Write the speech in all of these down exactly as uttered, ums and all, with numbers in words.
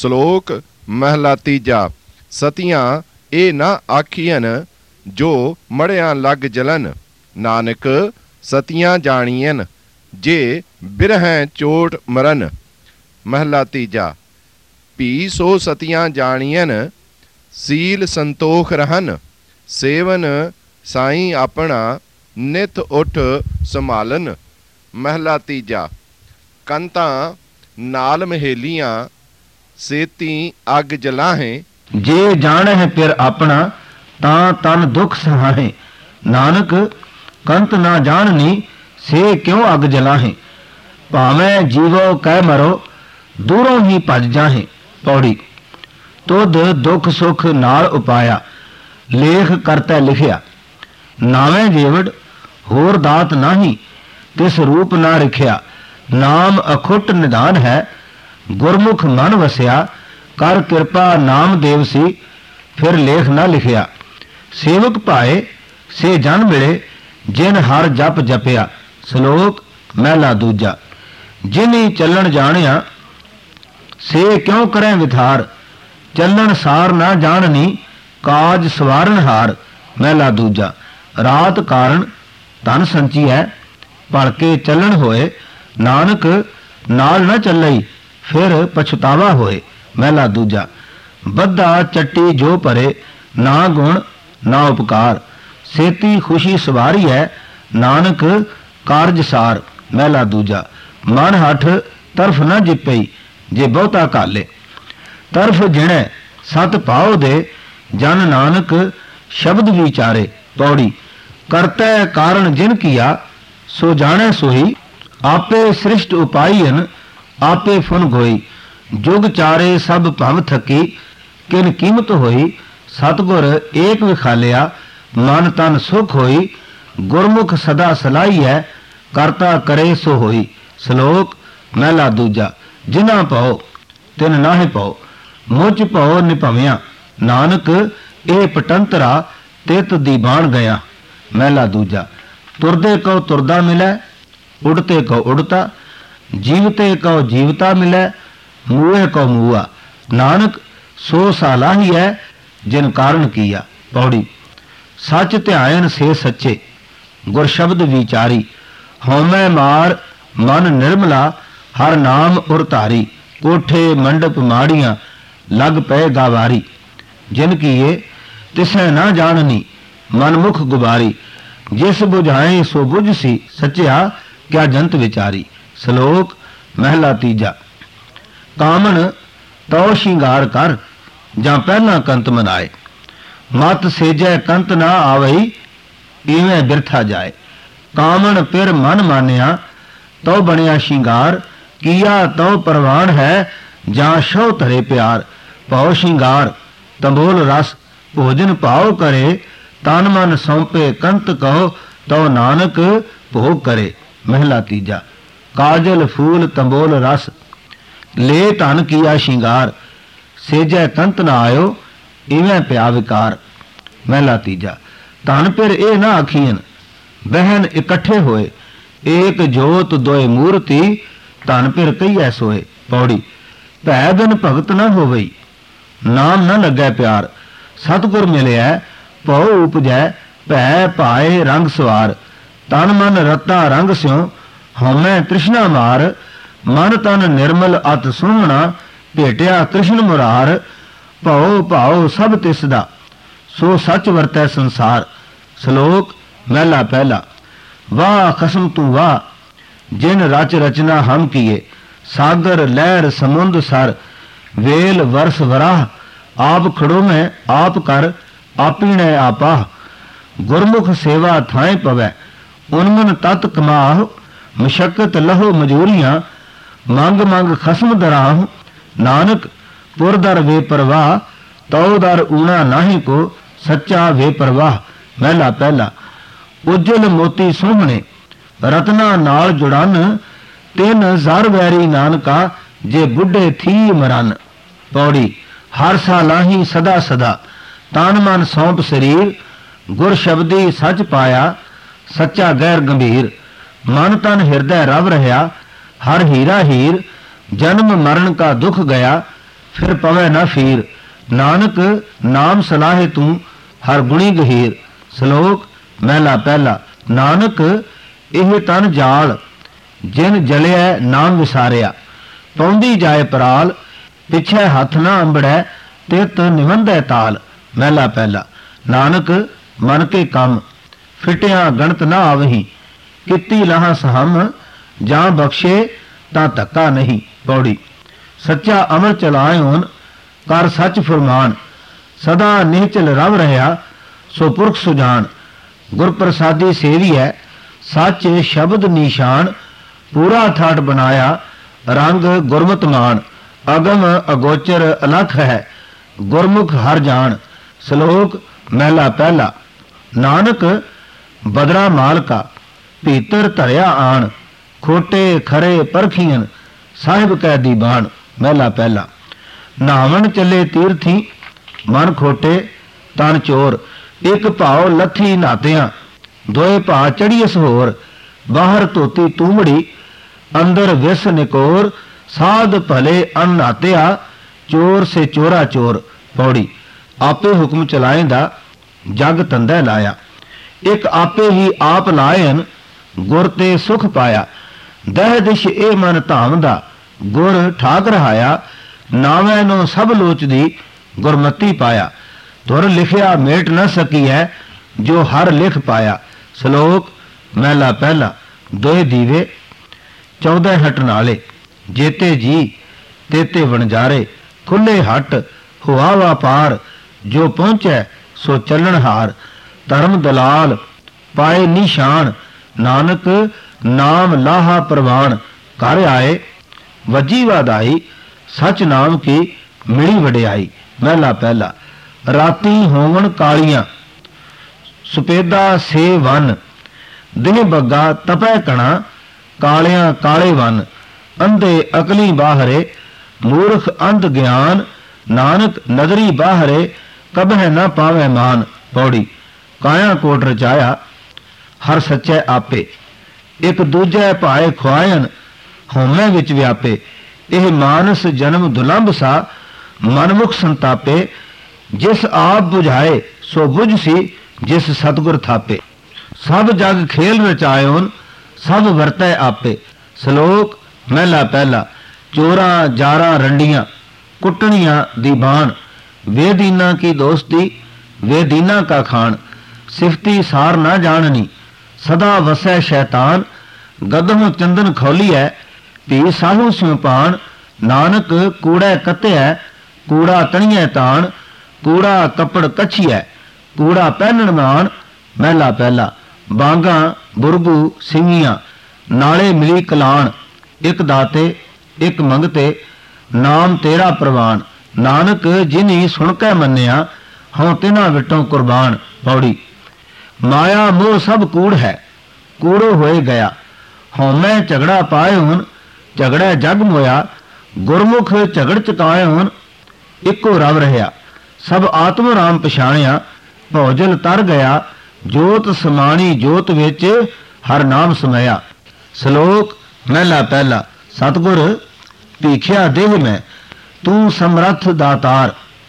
ਸ਼ਲੋਕ ਮਹਿਲਾ ਤੀਜਾ। ਸਤੀਆਂ ਇਹ ਨਾ ਆਖੀਅਨ ਜੋ ਮੜਿਆਂ ਲੱਗ ਜਲਨ, ਨਾਨਕ ਸਤੀਆਂ ਜਾਣੀਐਨ ਜੇ ਬਿਰਹੈਂ ਚੋਟ ਮਰਨ। ਮਹਿਲਾ ਤੀਜਾ। ਭੀ ਸੋ ਸਤੀਆਂ ਜਾਣੀਐਨ ਸੀਲ ਸੰਤੋਖ ਰਹਨ, ਸੇਵਨ ਸਾਈਂ ਆਪਣਾ ਨਿਤ ਉੱਠ ਸੰਭਾਲਨ। ਮਹਿਲਾ ਤੀਜਾ। ਕੰਤਾਂ ਨਾਲ ਮਹੇਲੀਆਂ ਸੇਤੀ ਅੱਗ ਜਲਾਹੇ, ਜੇ ਜਾਣਹਿ ਫਿਰ ਆਪਣਾ ਤਾਂ ਤਨ ਦੁੱਖ ਸਹਾਹੇ। ਨਾਨਕ ਕੰਤ ਨਾ ਜਾਣਨੀ ਸੇ ਕਿਉਂ ਅੱਗ ਜਲਾਹੇ, ਭਾਵੇਂ ਜੀਵੋ ਕਹਿ ਮਰੋ ਦੂਰੋਂ ਹੀ ਭੱਜ ਜਾਹੇ। ਪੌੜੀ। ਤੁਧ ਦੁੱਖ ਸੁਖ ਨਾਲ ਉਪਾਇਆ, ਲੇਖ ਕਰਤੈ ਲਿਖਿਆ। ਨਾਵੇਂ ਜੀਵੜ ਹੋਰ ਦਾਤ ਨਾਹੀ, ਤਿਸ ਰੂਪ ਨਾ ਰਿਖਿਆ। ਨਾਮ ਅਖੁੱਟ ਨਿਧਾਨ ਹੈ, ਗੁਰਮੁਖ ਮਨ ਵਸਿਆ। ਕਰ ਕਿਰਪਾ ਨਾਮ ਦੇਵ ਸੀ, ਫਿਰ ਲੇਖ ਨਾ ਲਿਖਿਆ। ਸੇਵਕ ਭਾਏ ਸੇ ਜਨ ਮਿਲੇ, ਜਿਨ ਹਰ ਜਪ ਜਪਿਆ। ਸ਼ਲੋਕ ਮਹਿਲਾ ਦੂਜਾ। ਜਿਨੀ ਚੱਲਣ ਜਾਣਿਆ ਸੇ ਕਿਉਂ ਕਰੈ ਵਿਥਾਰ, ਚੱਲਣ ਸਾਰ ਨਾ ਜਾਣਨੀ ਕਾਜ ਸਵਾਰਨ ਹਾਰ। ਮਹਿਲਾ ਦੂਜਾ। ਰਾਤ ਕਾਰਨ ਧਨ ਸੰਚੀ ਹੈ, ਭਲਕੇ ਚੱਲਣ ਹੋਏ। ਨਾਨਕ ਨਾਲ ਨਾ ਚੱਲਈ ਫਿਰ ਪਛਤਾਵਾ ਹੋਏ। ਮਹਿਲਾ ਦੂਜਾ। ਬੱਧਾ ਚੱਟੀ ਜੋ ਭਰੇ, ਨਾ ਗੁਣ ਨਾ ਉਪਕਾਰ। ਸੇਤੀ ਖੁਸ਼ੀ ਸਵਾਰੀ ਹੈ, ਨਾਨਕ ਕਾਰਜ ਸਾਰ। ਮਹਿਲਾ ਦੂਜਾ। ਮਨ ਹੱਠ ਤਰਫ ਨਾ ਜਿਪਈ, ਜੇ ਬਹੁਤਾ ਕਾਲੇ। ਤਰਫ ਜਿਣੈ ਸਤ ਭਾਉ ਦੇ, ਜਨ ਨਾਨਕ ਸ਼ਬਦ ਵਿਚਾਰੇ। ਪੌੜੀ। ਕਰਤੈ ਕਾਰਨ ਜਿਨ ਕੀਆ, ਸੋ ਜਾਣੈ ਸੋਈ। ਆਪੇ ਸ੍ਰਿਸ਼ਟ ਉਪਾਈਨ, ਆਪੇ ਫੁਨ ਗੋਈ। ਜੁਗ ਚਾਰੇ ਸਭ ਭਵ ਥਕੀ, ਕਿਨ ਕੀਮਤ ਹੋਈ। ਸਤਿਗੁਰ ਏਕ ਵਿਖਾਲਿਆ, ਮਨ ਤਨ ਸੁਖ ਹੋਈ। ਗੁਰਮੁਖ ਸਦਾ ਸਲਾਈ ਹੈ, ਕਰਤਾ ਕਰੇ ਸੋ ਹੋਈ। ਸ਼ਲੋਕ ਮਹਿਲਾ ਦੂਜਾ। ਜਿਨਾ ਪਾਓ ਤਿਨ ਨਾਹੇ ਪਾਓ, ਮੁਝ ਪਾਓ ਨਿਭਵਿਆ। ਨਾਨਕ ਇਹ ਪਟੰਤਰਾ ਤਿਤ ਦੀ ਬਾਣ ਗਿਆ। ਮਹਿਲਾ ਦੂਜਾ। ਤੁਰਦੇ ਕਉ ਤੁਰਦਾ ਮਿਲੈ, ਉੜਤੇ ਕਉ ਉੜਤਾ। ਜੀਵਤੇ ਕਉ ਜੀਵਤਾ ਮਿਲੈ, ਮੂਏ ਕਉ ਮੂਆ। ਨਾਨਕ ਸੋ ਸਾਲਾਹੀ ਹੈ, ਜਿਨ ਕਾਰਨ ਕੀਆ। ਪੌੜੀ। ਸੱਚ ਧਿਆਇਨ ਸੇ ਸੱਚੇ, ਗੁਰ ਸ਼ਬਦ ਵਿਚਾਰੀ। ਹਉਮੈ ਮਾਰ ਮਨ ਨਿਰਮਲਾ, ਹਰ ਨਾਮ ਉਰ ਧਾਰੀ। ਕੋਠੇ ਮੰਡਪ ਮਾੜੀਆਂ, ਲਗ ਪਏ ਗਾਵਾਰੀ। ਜਿਨ ਕੀਏ ਤਿਸੈ ਨਾ ਜਾਣਨੀ, ਮਨ ਮੁਖ ਗੁਬਾਰੀ। ਜਿਸ ਬੁਝਾਏ ਸੋ ਬੁਝ ਸੀ, ਸੱਚਿਆ ਕਿਆ ਜੰਤ ਵਿਚਾਰੀ। ਸ਼ਲੋਕ ਮਹਿਲਾ ਤੀਜਾ। ਕਾਮਣ ਤਉ ਸ਼ਿੰਗਾਰ ਕਰ, ਜਾਂ ਪਹਿਲਾਂ ਕੰਤ ਮਨਾਏ। ਮਤ ਸੇਜੈ ਕੰਤ ਨਾ ਆਵਈ, ਇਵੇਂ ਬਿਰਥਾ ਜਾਏ। ਕਾਮਣ ਫਿਰ ਮਨ ਮਾਨਿਆ, ਤਉ ਬਣਿਆ ਸ਼ਿੰਗਾਰ। ਕੀਆ ਤਉ ਪ੍ਰਵਾਨ ਹੈ, ਜਾਂ ਸ਼ੋ ਧਰੇ ਪਿਆਰ। ਭਾਉ ਸ਼ਿੰਗਾਰ ਤੰਬੋਲ ਰਸ, ਭੋਜਨ ਭਾਉ ਕਰੇ। ਤਨ ਮਨ ਸੌਂਪੇ ਕੰਤ ਕਹੋ, ਤਉ ਨਾਨਕ ਭੋਗ ਕਰੇ। ਮਹਿਲਾ ਤੀਜਾ। ਕਾਜਲ ਫੂਲ ਤੰਬੋਲ ਰਸ, ਲੈ ਧਨ ਕੀਆ ਸ਼ਿੰਗਾਰ। ਸੇਜੈ ਕੰਤ ਨਾ ਆਇਓ, ਇਵੇਂ ਪਿਆ ਵਿਕਾਰ। ਮਹਿਲਾ ਤੀਜਾ। ਧਨ ਫਿਰ ਇਹ ਨਾ ਆਖੀਨ, ਬਹਿਨ ਇਕੱਠੇ ਹੋਏ। ਏਕ ਜੋਤ ਦੋਏ ਮੂਰਤੀ, ਧਨ ਫਿਰ ਕਹੀਐ ਸੋਏ। ਪੌੜੀ। ਭੈ ਬਿਨ ਭਗਤ ਨਾ ਹੋਵਈ, ਨਾਮ ਨਾ ਲੱਗੈ ਪਿਆਰ। ਸਤਿਗੁਰ ਮਿਲਿਆ ਭਉ ਉਪਜੈ, ਭੈ ਭਾਏ ਰੰਗ ਸਵਾਰ। ਤਨ ਮਨ ਰਤਾ ਰੰਗ ਸਿਉ, ਹਉਮੈ ਤ੍ਰਿਸ਼ਨਾ ਮਾਰ। ਮਨ ਤਨ ਨਿਰਮਲ ਅਤ ਸੋਹਣਾ, ਭੇਟਿਆ ਕ੍ਰਿਸ਼ਨ ਮੁਰਾਰ। ਭਉ ਭਾਉ ਸਭ ਤਿਸ ਦਾ, ਸੋ ਸੱਚ ਵਰਤੈ ਸੰਸਾਰ। ਸ਼ਲੋਕ ਮਹਿਲਾ ਪਹਿਲਾ। ਵਾਹ ਖਸਮ ਤੂੰ ਵਾਹ, ਜਿਨ ਰਚ ਰਚਨਾ ਹਮ ਕੀਏ। ਸਾਗਰ ਲਹਿਰ ਸਮੁੰਦ ਸਰ, ਵੇਲ ਵਰਸ ਵਰਾਹ। ਆਪ ਖੜੋ ਮੈਂ ਆਪ ਕਰ, ਆਪੀਣੈ ਆਪਾ। ਗੁਰਮੁਖ ਸੇਵਾ ਥਾਏ ਪਵੈ, ਉਨਮਨ ਤਤ ਕਮਾਹ। ਮਸ਼ੱਕਤ ਲਹੋ ਮਜੂਰੀਆਂ, ਮੰਗ ਮੰਗ ਖਸਮ ਦਰਾਹ। ਨਾਨਕ ਪੁਰ ਦਰ ਵੇ ਪਰਵਾਹ, ਤਉ ਦਰ ਊਣਾ ਨਾਹੀ ਕੋ। ਸੱਚਾ ਵੇ ਪਰਵਾਹ। ਮਹਿਲਾ ਪਹਿਲਾ। ਉਜਲ ਮੋਤੀ ਸੋਹਣੇ, ਰਤਨਾ ਨਾਲ ਜੁੜਨ। ਤਿੰਨ ਜ਼ਰ ਵੈਰੀ ਨਾਨਕਾ, ਜੇ ਬੁੱਢੇ ਥੀ ਮਰਨ। ਪੌੜੀ। ਹਰ ਸਾਲਾਹੀ ਸਦਾ ਸਦਾ, ਤਨ ਮਨ ਸੌਂਪ ਸਰੀਰ। ਗੁਰ ਸ਼ਬਦੀ ਸੱਚ ਪਾਇਆ, ਸੱਚਾ ਗੈਰ ਗੰਭੀਰ। ਮਨ ਤਨ ਹਿਰਦੈ ਰਵ ਰਹਾ, ਹਰ ਹੀਰਾ ਹੀਰ। ਜਨਮ ਮਰਨ ਕਾ ਦੁਖ ਗਿਆ, फिर पवै न फीर। नानक नाम सलाहे तू हर गुणी गहीर। श्लोक महला पहला। नानक ਇਹ ਤਨ ਜਾਲ ਜਿਨ ਜਲਿਆ ਨਾਮ ਵਿਸਾਰਿਆ। ਪੌਂਦੀ ਜਾਏ ਪਰਾਲ ਪਿੱਛੇ ਹੱਥ ਨਾ ਅੰਬੜੈ ਤਿਤ ਨਿਵੰਧੈ ਤਾਲ। ਮਹਿਲਾ ਪਹਿਲਾ। ਨਾਨਕ ਮਨ ਕੇ ਕੰਮ ਫਿਟਿਆ ਗਣਤ ਨਾ ਆਵਹੀ। ਕੀਤੀ ਲਾਹਾਂ ਸਹਮ ਜਾਂ ਬਖਸ਼ੇ ਤਾਂ ਧੱਕਾ ਨਹੀਂ। ਪੌੜੀ। ਸੱਚਾ ਅਮਰ ਚਲਾਇਓਨ ਕਰ ਸੱਚ ਫਰਮਾਨ। ਸਦਾ ਨਿਹਚਲ ਰਵ ਰਹਾ ਸੋ ਪੁਰਖ ਸੁਜਾਨ। ਗੁਰ ਪ੍ਰਸਾਦੀ ਸੇਵੀ ਹੈ ਸੱਚ ਸ਼ਬਦ ਨਿਸ਼ਾਨ। ਪੂਰਾ ਠਾਠ ਬਣਾਇਆ ਰੰਗ ਗੁਰਮਤਿ ਮਾਨ। ਅਗਮ ਅਗੋਚਰ ਅਲਖ ਹੈ ਗੁਰਮੁਖ ਹਰ ਜਾਣ। ਸ਼ਲੋਕ ਮਹਿਲਾ ਪਹਿਲਾ। ਨਾਨਕ ਬਦਰਾ ਮਾਲਕਾ ਭੀਤਰ ਧਰਿਆ ਆਣ। ਖੋਟੇ ਖਰੇ ਪਰਖੀਨ ਸਾਹਿਬ ਕੈ ਦੀਬਾਨ। ਮਹਿਲਾ ਪਹਿਲਾ। ਨਾਵਣ ਚੱਲੇ ਤੀਰਥੀ ਮਨ ਖੋਟੇ ਤਨ ਚੋਰ। ਇੱਕ ਭਾਉ ਲੱਥੀ ਨਾਤਿਆਂ ਦੋਏ ਭਾ ਚੜੀਸ ਹੋਰ। ਬਾਹਰ ਧੋਤੀ ਤੂਮੜੀ ਅੰਦਰ ਵਿਸ ਨਿਕੋਰ। ਸਾਧ ਭਲੇ ਅਨਨਾਤਿਆ ਚੋਰ ਸੇ ਚੋਰਾ ਚੋਰ। ਪੌੜੀ। ਆਪੇ ਹੁਕਮ ਚਲਾਏਂਦਾ ਜਗ ਤੰਦੈ ਲਾਇਆ। ਇੱਕ ਆਪੇ ਹੀ ਆਪ ਲਾਇਨ ਗੁਰ ਤੇ ਸੁਖ ਪਾਇਆ। ਦਹਿ ਦਿਸ਼ ਇਹ ਮਨ ਧਾਮਦਾ ਗੁਰ ਠਾਕ ਰਹਾਇਆ। ਨਾਵੇਂ ਨੂੰ ਸਭ ਲੋਚਦੀ ਗੁਰਮਤੀ ਪਾਇਆ। ਤੁਰ ਲਿਖਿਆ ਮੇਟ ਨ ਸਕੀ ਹੈ ਜੋ ਹਰ ਲਿਖ ਪਾਇਆ। ਸ਼ਲੋਕ ਮਹਿਲਾ ਪਹਿਲਾ। ਦੋਏ ਦੀਵੇ ਚੌਦਹ ਹਟਣ ਵਾਲੇ ਜੇਤੇ ਜੀ ਤੇਤੇ ਵਣਜਾਰੇ। ਖੁੱਲੇ ਹੱਟ ਹੁਆ ਵਾਪਾਰ ਜੋ ਪਹੁੰਚੈ ਸੋ ਚੱਲਣ ਹਾਰ। ਧਰਮ ਦਲਾਲ ਪਾਏ ਨਿਸ਼ਾਨ ਨਾਨਕ ਨਾਮ ਲਾਹਾ ਪ੍ਰਵਾਨ। ਘਰ ਆਏ ਵਜੀ ਵਾਦਾਈ ਸਚ ਨਾਮ ਕੀ ਮਿਲੀ ਵਡਿਆਈ। ਮਹਿਲਾ ਪਹਿਲਾ। ਰਾਤੀ ਹੋਵਣ ਕਾਲੀਆਂ ਸੁਪੇਦਾ ਸੇ ਵਨ। ਦਿਨ ਬੱਗਾ ਤਪੈ ਕਣਾ ਕਾਲਿਆਂ ਕਾਲੇ ਵਨ। ਅੰਧੇ ਅਕਲੀ ਬਾਹਰੇ ਮੂਰਖ ਅੰਧ ਗਿਆਨ। ਨਾਨਕ ਨਦਰੀ ਬਾਹਰੇ ਕਬਹਿ ਨਾ ਪਾਵੈ ਮਾਨ। ਪੌੜੀ। ਕਾਇਆ ਕੋਟ ਰਚਾਇਆ ਹਰ ਸੱਚੈ ਆਪੇ। ਇੱਕ ਦੂਜੇ ਭਾਏ ਖੁਆਇਨ ਹਉਮੈ ਵਿੱਚ ਵਿਆਪੇ। ਇਹ ਮਾਨਸ ਜਨਮ ਦੁਲੰਭ ਸਾ ਮਨਮੁਖ ਸੰਤਾਪੇ। ਜਿਸ ਆਪ ਬੁਝਾਏ ਸੋ ਬੁਝ ਸੀ ਜਿਸ ਸਤਿਗੁਰ ਥਾਪੇ। ਸਭ ਜਗ ਖੇਲ ਰਚਾਇਓਨ ਸਭ ਵਰਤੈ ਆਪੇ। ਸ਼ਲੋਕ ਮਹਿਲਾ ਪਹਿਲਾ। ਚੋਰਾਂ ਜਾਰਾਂ ਰੰਡੀਆਂ ਕੁੱਟਣੀਆਂ ਦੀ ਬਾਣ। ਵੇਦੀਨਾ ਕੀ ਦੋਸਤੀ ਵੇਦੀਨਾ ਕਾ ਖਾਨ। ਸਿਫਤੀ ਸਾਰ ਨਾ ਜਾਣਨੀ ਸਦਾ ਵਸੈ ਸ਼ੈਤਾਨ। ਗਦਹੁ ਚੰਦਨ ਖੋਲੀਐ ਧੀ ਸਾਹੂ ਸਿਉਪਾਨ। ਨਾਨਕ ਕੂੜੈ ਕੱਤਿਐ ਕੂੜਾ ਤਣੀਐ ਤਾਣ। ਕੂੜਾ ਕੱਪੜ ਕੱਛੀਐ ਕੂੜਾ ਪਹਿਨਣ ਮਾਨ। ਮਹਿਲਾ ਪਹਿਲਾ। ਬਾਂਗਾਂ ਬੁਰਬੂ ਸਿੰਘੀਆਂ ਨਾਲੇ ਮਿਲੀ ਕਲਾਣ। ਇੱਕ ਦਾਤੇ ਇੱਕ ਮੰਗਤੇ ਨਾਮ ਤੇਰਾ ਪ੍ਰਵਾਨ। ਨਾਨਕ ਜਿਨੀ ਸੁਣ ਕੇ ਮੰਨਿਆ ਹਉ ਤਿਨਾਂ ਵਿਟੋਂ ਕੁਰਬਾਨ। ਪੌੜੀ। ਮਾਇਆ ਮੋਹ ਸਭ ਕੂੜ ਹੈ ਕੂੜੋ ਹੋਏ ਗਿਆ। ਹਉਮੈ ਝਗੜਾ ਪਾਏ ਹੁਣ ਝਗੜਾ ਜਗ ਮੋਇਆ। ਗੁਰਮੁਖ ਝਗੜ ਚੁਕਾਏ ਹੁਣ ਇੱਕੋ ਰਵ ਰਹਾ। ਸਭ ਆਤਮ ਰਾਮ ਪਛਾਣਿਆ ਭੌਜਲ ਤਰ ਗਿਆ। ਜੋਤ ਸਮਾਣੀ ਜੋਤ ਵਿੱਚ ਹਰ ਨਾਮ ਸਮਿਆ। ਸ਼ਲੋਕ ਮਹਿਲਾ ਪਹਿਲਾ। ਸਤਿਗੁਰ ਭੀਖਿਆ ਦੇਹ ਮੈਂ ਤੂੰ ਸਮਰੱਥ ਦਾਤਾਰ।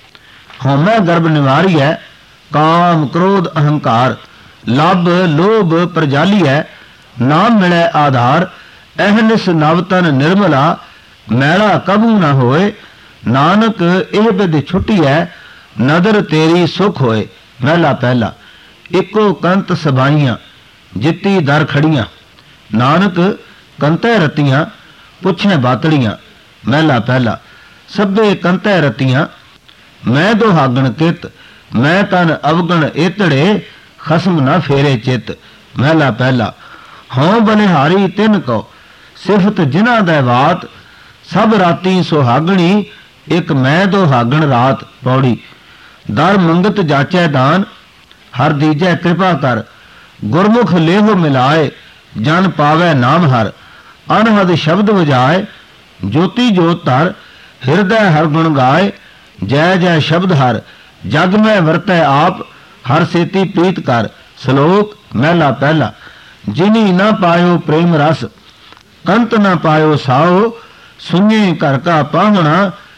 ਹਉਮੈ ਗਰਭ ਨਿਵਾਰੀ ਹੈ ਕਾਮ ਕ੍ਰੋਧ ਅਹੰਕਾਰ। ਲੱਭ ਲੋਭ ਪ੍ਰਜਾਲੀ ਹੈ ਨਾਮ ਮਿਲੈ ਆਧਾਰ। ਅਹਨਿਸ ਨਵਤਨ ਨਿਰਮਲਾ ਮੈਲਾ ਕਬੂ ਨਾ ਹੋਏ। ਨਾਨਕ ਇਹ ਬਿਦ ਛੁੱਟੀ ਹੈ ਨਦਰ ਤੇਰੀ ਸੁਖ ਹੋਏ। ਮਹਿਲਾ ਪਹਿਲਾ। ਇੱਕੋ ਕੰਤ ਸਬਾਈਆਂ ਜਿੱਤੀ ਦਰ ਖੜੀਆਂ। ਨਾਨਕ ਕੰਤੈ ਰਤੀਆਂ ਪੁੱਛੇ ਬਾਤੜੀਆਂ। ਮਹਿਲਾ ਪਹਿਲਾ। ਸਭੇ ਕੰਤੈ ਰਤੀਆਂ ਮੈਂ ਦੁਹਾਗਣ ਕਿਤ। ਮੈਂ ਤਨ ਅਵਗਣ ਏਤੜੇ ਖਸਮ ਨਾ ਫੇਰੇ ਚਿਤ। ਮਹਿਲਾ ਪਹਿਲਾ। ਹਉ ਬਲਿਹਾਰੀ ਤਿਨ ਕੋ ਸਿਫਤ ਜਿਨ੍ਹਾਂ ਦਾ ਬਾਤ। ਸਭ ਰਾਤੀ ਸੁਹਾਗਣੀ ਇੱਕ ਮੈਂ ਦੁਹਾਗਣ ਰਾਤ। ਪੌੜੀ। ਦਰ ਮੰਗਤ ਜਾਚੈ ਦਾਨ ਹਰ ਦੀਜੈ ਕਿਰਪਾ ਕਰ। ਗੁਰਮੁਖ ਲੇਹੋ ਮਿਲਾਏ ਜਨ ਪਾਵੈ ਨਾਮ ਹਰ। ਅਨਹਦ ਸ਼ਬਦ ਵਜਾਏ ਜੋਤੀ ਜੋਤ ਧਰ। ਹਿਰਦੈ ਹਰ ਗੁਣ ਗਾਏ ਜੈ ਜੈ ਸ਼ਬਦ ਹਰ। ਜਗ ਮੈਂ ਵਰਤੈ ਆਪ ਹਰ ਸੇਤੀ ਪ੍ਰੀਤ ਕਰ। ਸ਼ਲੋਕ ਮਹਿਲਾ ਪਹਿਲਾ। ਜਿਨੀ ਨਾ ਪਾਇਓ ਪ੍ਰੇਮ ਰਸ ਕੰਤ ਨਾ ਪਾਇਓ ਸਾਓ। ਸੁਨੇ ਘਰ ਕਾ ਪਾਹਣਾ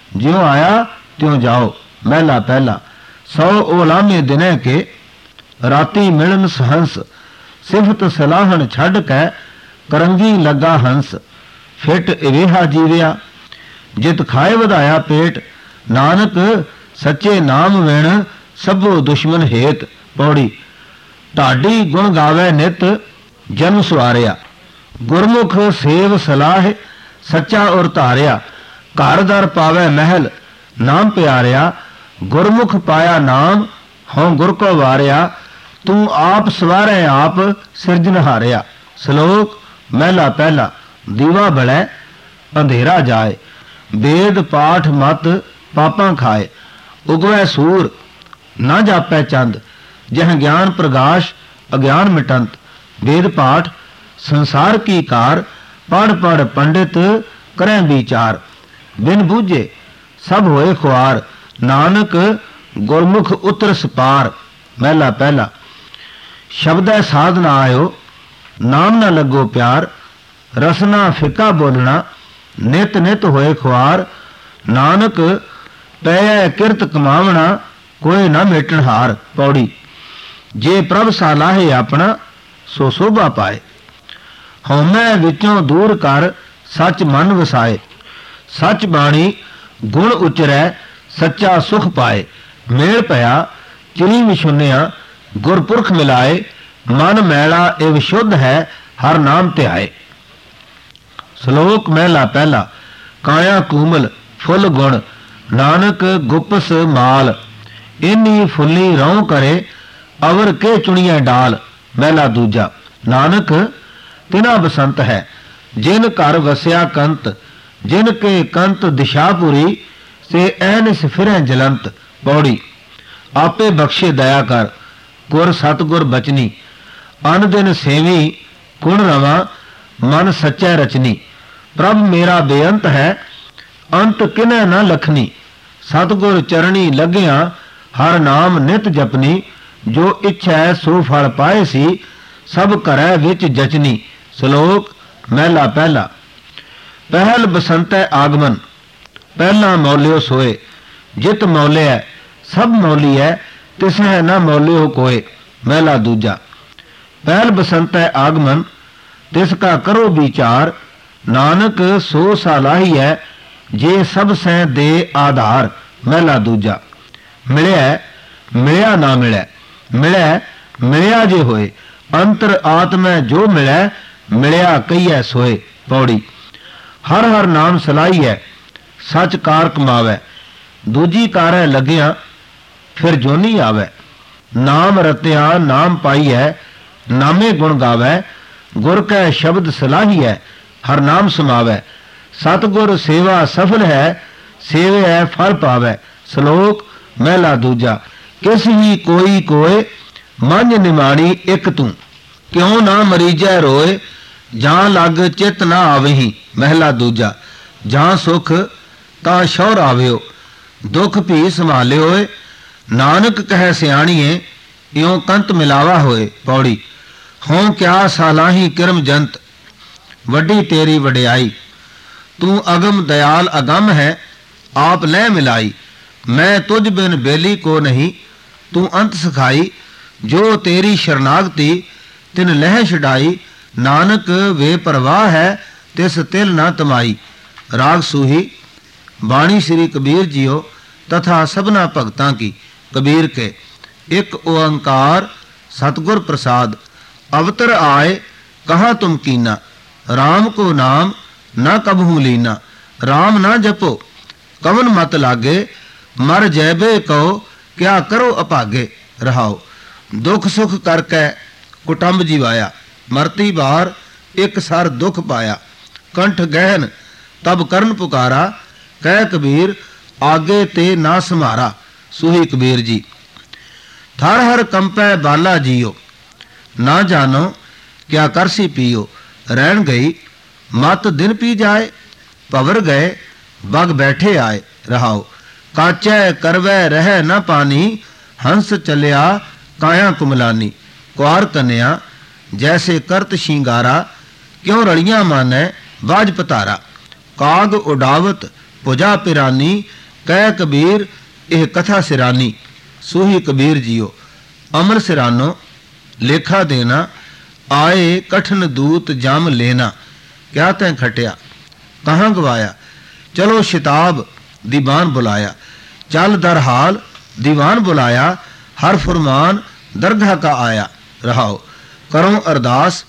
ਜਿਉਂ ਆਇਆ ਤਿਉਂ ਜਾਓ। ਮਹਿਲਾ ਪਹਿਲਾ। ਸੌ ਓਲਾਮੇ ਦਿਨੇ ਕੇ ਰਾਤੀ ਮਿਲਨ ਸਹੰਸ, ਸਿਫਤ ਸਲਾਹਣ ਛੱਡ ਕੇ ਕਰੰਗੀ ਲੱਗਾ ਹੰਸ। ਫਿੱਟ ਇਵੇਹਾ ਜੀਵਿਆ ਜਿਤ ਖਾਏ ਵਧਾਇਆ ਪੇਟ, ਨਾਨਕ ਸੱਚੇ ਨਾਮ ਵਿਣ ਸਭੋ ਦੁਸ਼ਮਨ ਹੇਤ। ਪੌੜੀ। ਢਾਡੀ ਗੁਣ ਗਾਵੇ ਨਿਤ ਜਨਮ ਸਵਾਰਿਆ, ਗੁਰਮੁਖ ਸੇਵ ਸਲਾਹ ਸੱਚਾ ਉਰ ਧਾਰਿਆ। ਘਰ ਦਰ ਪਾਵੇ ਮਹਿਲ ਨਾਮ ਪਿਆਰਿਆ, ਗੁਰਮੁਖ ਪਾਇਆ ਨਾਮ ਹਉ ਗੁਰ ਕੋ ਵਾਰਿਆ। ਤੂੰ ਆਪ ਸਵਾਰੇ ਆਪ ਸਿਰਜਨਹਾਰਿਆ। ਸ਼ਲੋਕ ਮਹਿਲਾ ਪਹਿਲਾ। ਦੀਵਾ ਬਲੈ ਅੰਧੇਰਾ ਜਾਏ, ਵੇਦ ਪਾਠ ਮਤ ਪਾਪਾਂ ਖਾਏ। ਉਗਵੈ ਸੂਰ ਨਾ ਜਾਪੈ ਚੰਦ, ਜਹ ਗਿਆਨ ਪ੍ਰਗਾਸ਼ ਅਗਿਆਨ ਮਿਟੰਤ। ਵੇਦ ਪਾਠ ਸੰਸਾਰ ਕੀ ਕਾਰ, ਪੜ ਪੜ ਪੰਡਿਤ ਕਰੈ ਵਿਚਾਰ। ਬਿਨ ਬੂਝੇ ਸਭ ਹੋਏ ਖੁਆਰ, ਨਾਨਕ ਗੁਰਮੁਖ ਉਤਰ ਸਪਾਰ। ਮਹਿਲਾ ਪਹਿਲਾ। ਸ਼ਬਦੈ ਸਾਧ ਨਾ ਆਇਓ, ਨਾਮ ਨਾ ਲੱਗੋ ਪਿਆਰ। ਰਸਨਾ ਫਿੱਕਾ ਬੋਲਣਾ, ਨਿਤ ਨਿਤ ਹੋਏ ਖੁਆਰ। ਨਾਨਕ ਪੈ ਕਿਰਤ ਕਮਾਵਣਾ, ਕੋਈ ਨਾ ਮੇਟਣ ਹਾਰ। ਪੌੜੀ। ਜੇ ਪ੍ਰਭ ਸਾਲਾਹੇ ਆਪਣਾ, ਸੋ ਸੋਭਾ ਪਾਏ। ਹਉਮੈ ਵਿੱਚੋਂ ਦੂਰ ਕਰ, ਸੱਚ ਮਨ ਵਸਾਏ। ਸੱਚ ਬਾਣੀ ਗੁਣ ਉਚਰੈ, ਸੱਚਾ ਸੁਖ ਪਾਏ। ਮੇਲ ਪਿਆ ਚਿਰੀ ਵਿਸ਼ੁੰਨਿਆ, ਗੁਰਪੁਰਖ ਮਿਲਾਏ। ਮਨ ਮੈਲਾ ਇਹ ਸ਼ੁੱਧ ਹੈ, ਹਰ ਨਾਮ ਧਿਆਏ। ਸ਼ਲੋਕ ਮਹਿਲਾ ਪਹਿਲਾ। ਕਾਇਆ ਕੂਮਲ ਫੁੱਲ ਗੁਣ, ਨਾਨਕ ਗੁਪਸ ਮਾਲ। ਇੰਨੀ ਫੁੱਲੀ ਰਹੁ ਕਰੇ, ਅਵਰ ਕੇ ਚੁਣੀਐ ਡਾਲ। ਮਹਿਲਾ ਦੂਜਾ। ਨਾਨਕ ਤਿਨਾ ਬਸੰਤ ਹੈ, ਜਿਨ ਘਰ ਵਸਿਆ ਕੰਤ। ਜਿਨ ਕੇ ਕੰਤ ਦਿਸ਼ਾਪੁਰੀ, ਸੇ ਐਨਿਸ ਫਿਰੈ ਜਲੰਤ। ਪੌੜੀ। ਆਪੇ ਬਖਸ਼ੇ ਦਇਆ ਕਰ, ਗੁਰ ਸਤਗੁਰ ਬਚਨੀ। ਅਨ ਦਿਨ ਸੇਵੀ ਗੁਣ ਰਵਾ, ਮਨ ਸੱਚੈ ਰਚਨੀ। ਪ੍ਰਭ ਮੇਰਾ ਬੇਅੰਤ ਹੈ, ਅੰਤ ਕਿਨੈ ਨਾ ਲਖਨੀ। ਸਤਗੁਰ ਚਰਣੀ ਲੱਗਿਆ, ਹਰ ਨਾਮ ਨਿਤ ਜਪਨੀ। ਜੋ ਇੱਛੈ ਸੋ ਫਲ ਪਾਏ ਸੀ, ਸਭ ਕਰੈ ਵਿੱਚ ਜਚਨੀ। ਸ਼ਲੋਕ ਮਹਿਲਾ ਪਹਿਲਾ। ਪਹਿਲ ਬਸੰਤੈ ਆਗਮਨ, ਪਹਿਲਾ ਮੌਲਿਓ ਸੋਏ। ਜਿਤ ਮੌਲਿਐ ਸਭ ਮੌਲੀਐ, ਤਿਸਹਿ ਨਾ ਮੌਲਿਓ ਕੋਏ। ਮਹਿਲਾ ਦੂਜਾ। ਪਹਿਲ ਬਸੰਤੈ ਆਗਮਨ, ਤਿਸ ਕਾ ਕਰੋ ਵਿਚਾਰ। ਨਾਨਕ ਸੋ ਸਾਲਾਹੀਐ, ਜੇ ਸਭ ਸੈ ਦੇ ਆਧਾਰ। ਮਹਿਲਾ ਦੂਜਾ। ਮਿਲਿਆ ਮਿਲਿਆ ਨਾ ਮਿਲੈ, ਮਿਲੈ ਮਿਲਿਆ ਜੇ ਹੋਏ। ਅੰਤਰ ਆਤਮੈ ਜੋ ਮਿਲੈ, ਮਿਲਿਆ ਕਹੀਐ ਸੋਏ। ਪੌੜੀ। ਹਰ ਹਰ ਨਾਮ ਸਲਾਹੀਐ, ਸੱਚ ਕਾਰ ਕਮਾਵੈ। ਦੂਜੀ ਕਾਰੈ ਲੱਗਿਆ, ਫਿਰ ਜੋਨੀ ਆਵੈ। ਨਾਮ ਰਤਿਆ ਨਾਮ ਪਾਈਐ, ਨਾਮੇ ਗੁਣ ਗਾਵੈ। ਗੁਰ ਕੈ ਸ਼ਬਦ ਸਲਾਹੀਐ, ਹਰ ਨਾਮ ਸਮਾਵੈ। ਸਤਗੁਰ ਸੇਵਾ ਸਫਲ ਹੈ, ਸੇਵੈ ਫਲ ਪਾਵੈ। ਸ਼ਲੋਕ ਮਹਿਲਾ ਦੂਜਾ। ਕਿਸ ਹੀ ਕੋਈ ਕੋਏ, ਮੰਝ ਨਿਮਾਣੀ ਇੱਕ ਤੂੰ। ਕਿਉਂ ਨਾ ਮਰੀਜੈ ਰੋਏ, ਜਾਂ ਲੱਗ ਚਿਤ ਨਾ ਆਵਹੀ। ਮਹਿਲਾ ਦੂਜਾ। ਜਾਂ ਸੁਖ ਤਾਂ ਸ਼ੌਰ ਆਵਿਓ, ਦੁੱਖ ਭੀ ਸੰਭਾਲਿਓਏ। ਨਾਨਕ ਕਹਿ ਸਿਆਣੀਏ, ਇਉਂ ਕੰਤ ਮਿਲਾਵਾ ਹੋਏ। ਪੌੜੀ। ਹੋਂ ਕਿਆ ਸਾਲਾਹੀ ਕਿਰਮ ਜੰਤ, ਵੱਡੀ ਤੇਰੀ ਵਡਿਆਈ। ਤੂੰ ਅਗਮ ਦਇਆਲ ਅਗਮ ਹੈ, ਆਪ ਲੈ ਮਿਲਾਈ। ਮੈਂ ਤੁਝ ਬਿਨ ਬੇਲੀ ਕੋ ਨਹੀਂ, ਤੂੰ ਅੰਤ ਸਿਖਾਈ। ਜੋ ਤੇਰੀ ਸ਼ਰਨਾਗਤੀ, ਤਿਨ ਲਹਿ ਛਡਾਈ। ਨਾਨਕ ਵੇ ਪਰਵਾਹ ਹੈ, ਤਿਸ ਤਿਲ ਨਾ ਤਮਾਈ। ਰਾਗ ਸੂਹੀ। ਬਾਣੀ ਸ੍ਰੀ ਕਬੀਰ ਜੀਓ ਤਥਾ ਸਭਨਾ ਭਗਤਾਂ ਕੀ। ਕਬੀਰ ਕੇ। ਇੱਕ ਓੰਕਾਰ ਸਤਗੁਰ ਪ੍ਰਸਾਦ। ਅਵਤਰ ਆਏ ਕਹਾ ਤੁਮ ਕੀਨਾ, ਰਾਮ ਕੋ ਨਾਮ ਨਾ ਕਬਹੂ ਲੀਨਾ। ਰਾਮ ਨਾ ਜਪੋ ਕਵਨ ਮਤ ਲਾਗੇ, ਮਰ ਜੈਬੇ ਕਹੋ ਕਿਆ ਕਰੋ ਅਭਾਗੇ। ਰਹਾਓ। ਦੁੱਖ ਸੁਖ ਕਰਕੇ ਕੁਟੰਬ ਜੀਵਾਇਆ, ਮਰਤੀ ਬਾਰ ਇੱਕ ਸਰ ਦੁੱਖ ਪਾਇਆ। ਕੰਠ ਗਹਿਨ ਤਬ ਕਰਨ ਪੁਕਾਰਾ, ਕਹਿ ਕਬੀਰ ਆਗੇ ਤੇ ਨਾ ਸਮਾਰਾ। ਸੂਹੀ ਕਬੀਰ ਜੀ। ਥਰ ਹਰ ਕੰਪੈ ਬਾਲਾ ਜੀਓ, ਨਾ ਜਾਨੋ ਕਿਆ ਕਰਸੀ ਪੀਓ। ਰਹਿਣ ਗਈ ਮਤ ਦਿਨ ਪੀ ਜਾਏ, ਭਵਰ ਗਏ ਬਗ ਬੈਠੇ ਆਏ। ਰਹਾਓ। ਕਾਚੈ ਕਰਵੈ ਰਹਿ ਨਾ ਪਾਨੀ, ਹੰਸ ਚਲਿਆ ਕਾਇਆ ਕੁਮਲਾਨੀ। ਕੁਆਰ ਕਨਿਆ ਜੈਸੇ ਕਰਤ ਸ਼ਿੰਗਾਰਾ, ਕਿਉਂ ਰਲੀਆਂ ਮਾਨੈ ਬਾਜ ਪਤਾਰਾ। ਕਾਗ ਉਡਾਵਤ ਭੁਜਾ ਪਿਰਾਨੀ, ਕਹਿ ਕਬੀਰ ਇਹ ਕਥਾ ਸਿਰਾਨੀ, ਸੂਹੀ ਕਬੀਰ ਜੀਓ। ਅਮਰ ਸਿਰਾਨੋ ਲੇਖਾ ਦੇਣਾ, ਆਏ ਕਠਨ ਦੂਤ ਜਮ ਲੈਣਾ। ਕਿਆ ਤੈਂ ਖਟਿਆ ਕਹਾਂ ਗਵਾਇਆ, ਚਲੋ ਸ਼ਿਤਾਬ ਦੀਵਾਨ ਬੁਲਾਇਆ। चल दर हाल दीवान बुलाया, हर फरमान दरगाह का आया। रहाओ करो अरदास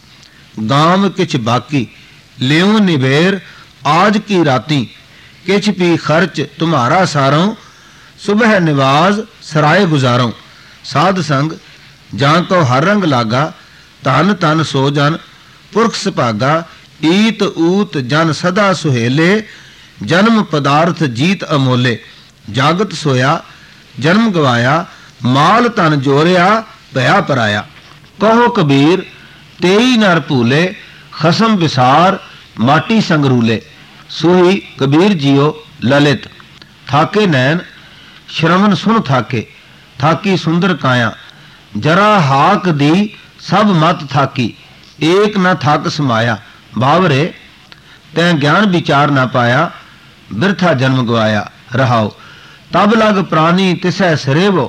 गाम किछ बाकी, लियो निबेर आज की राती। किछ पी खर्च तुम्हारा सारों, सुबह निवाज सराय गुजारों। साध संग जां को हर रंग लागा, तन तन सो जन पुरख सभागा। ईत ऊत जन सदा सुहेले, जन्म पदार्थ जीत अमोले। जागत सोया जन्म गवाया, माल तन जोरिया भया पराया। कहो कबीर तेई नर भूले, खसम विसार माटी संगरूले। सूही कबीर जियो ललित। थाके नैन श्रवण सुन थाके, थाकी सुंदर काया। जरा हाक दी सब मत थाकी, एक न थक समाया। बावरे तैं ज्ञान विचार न पाया, बिरथा जन्म गवाया। रहाओ तब लग प्राणी तिसै सरेवो,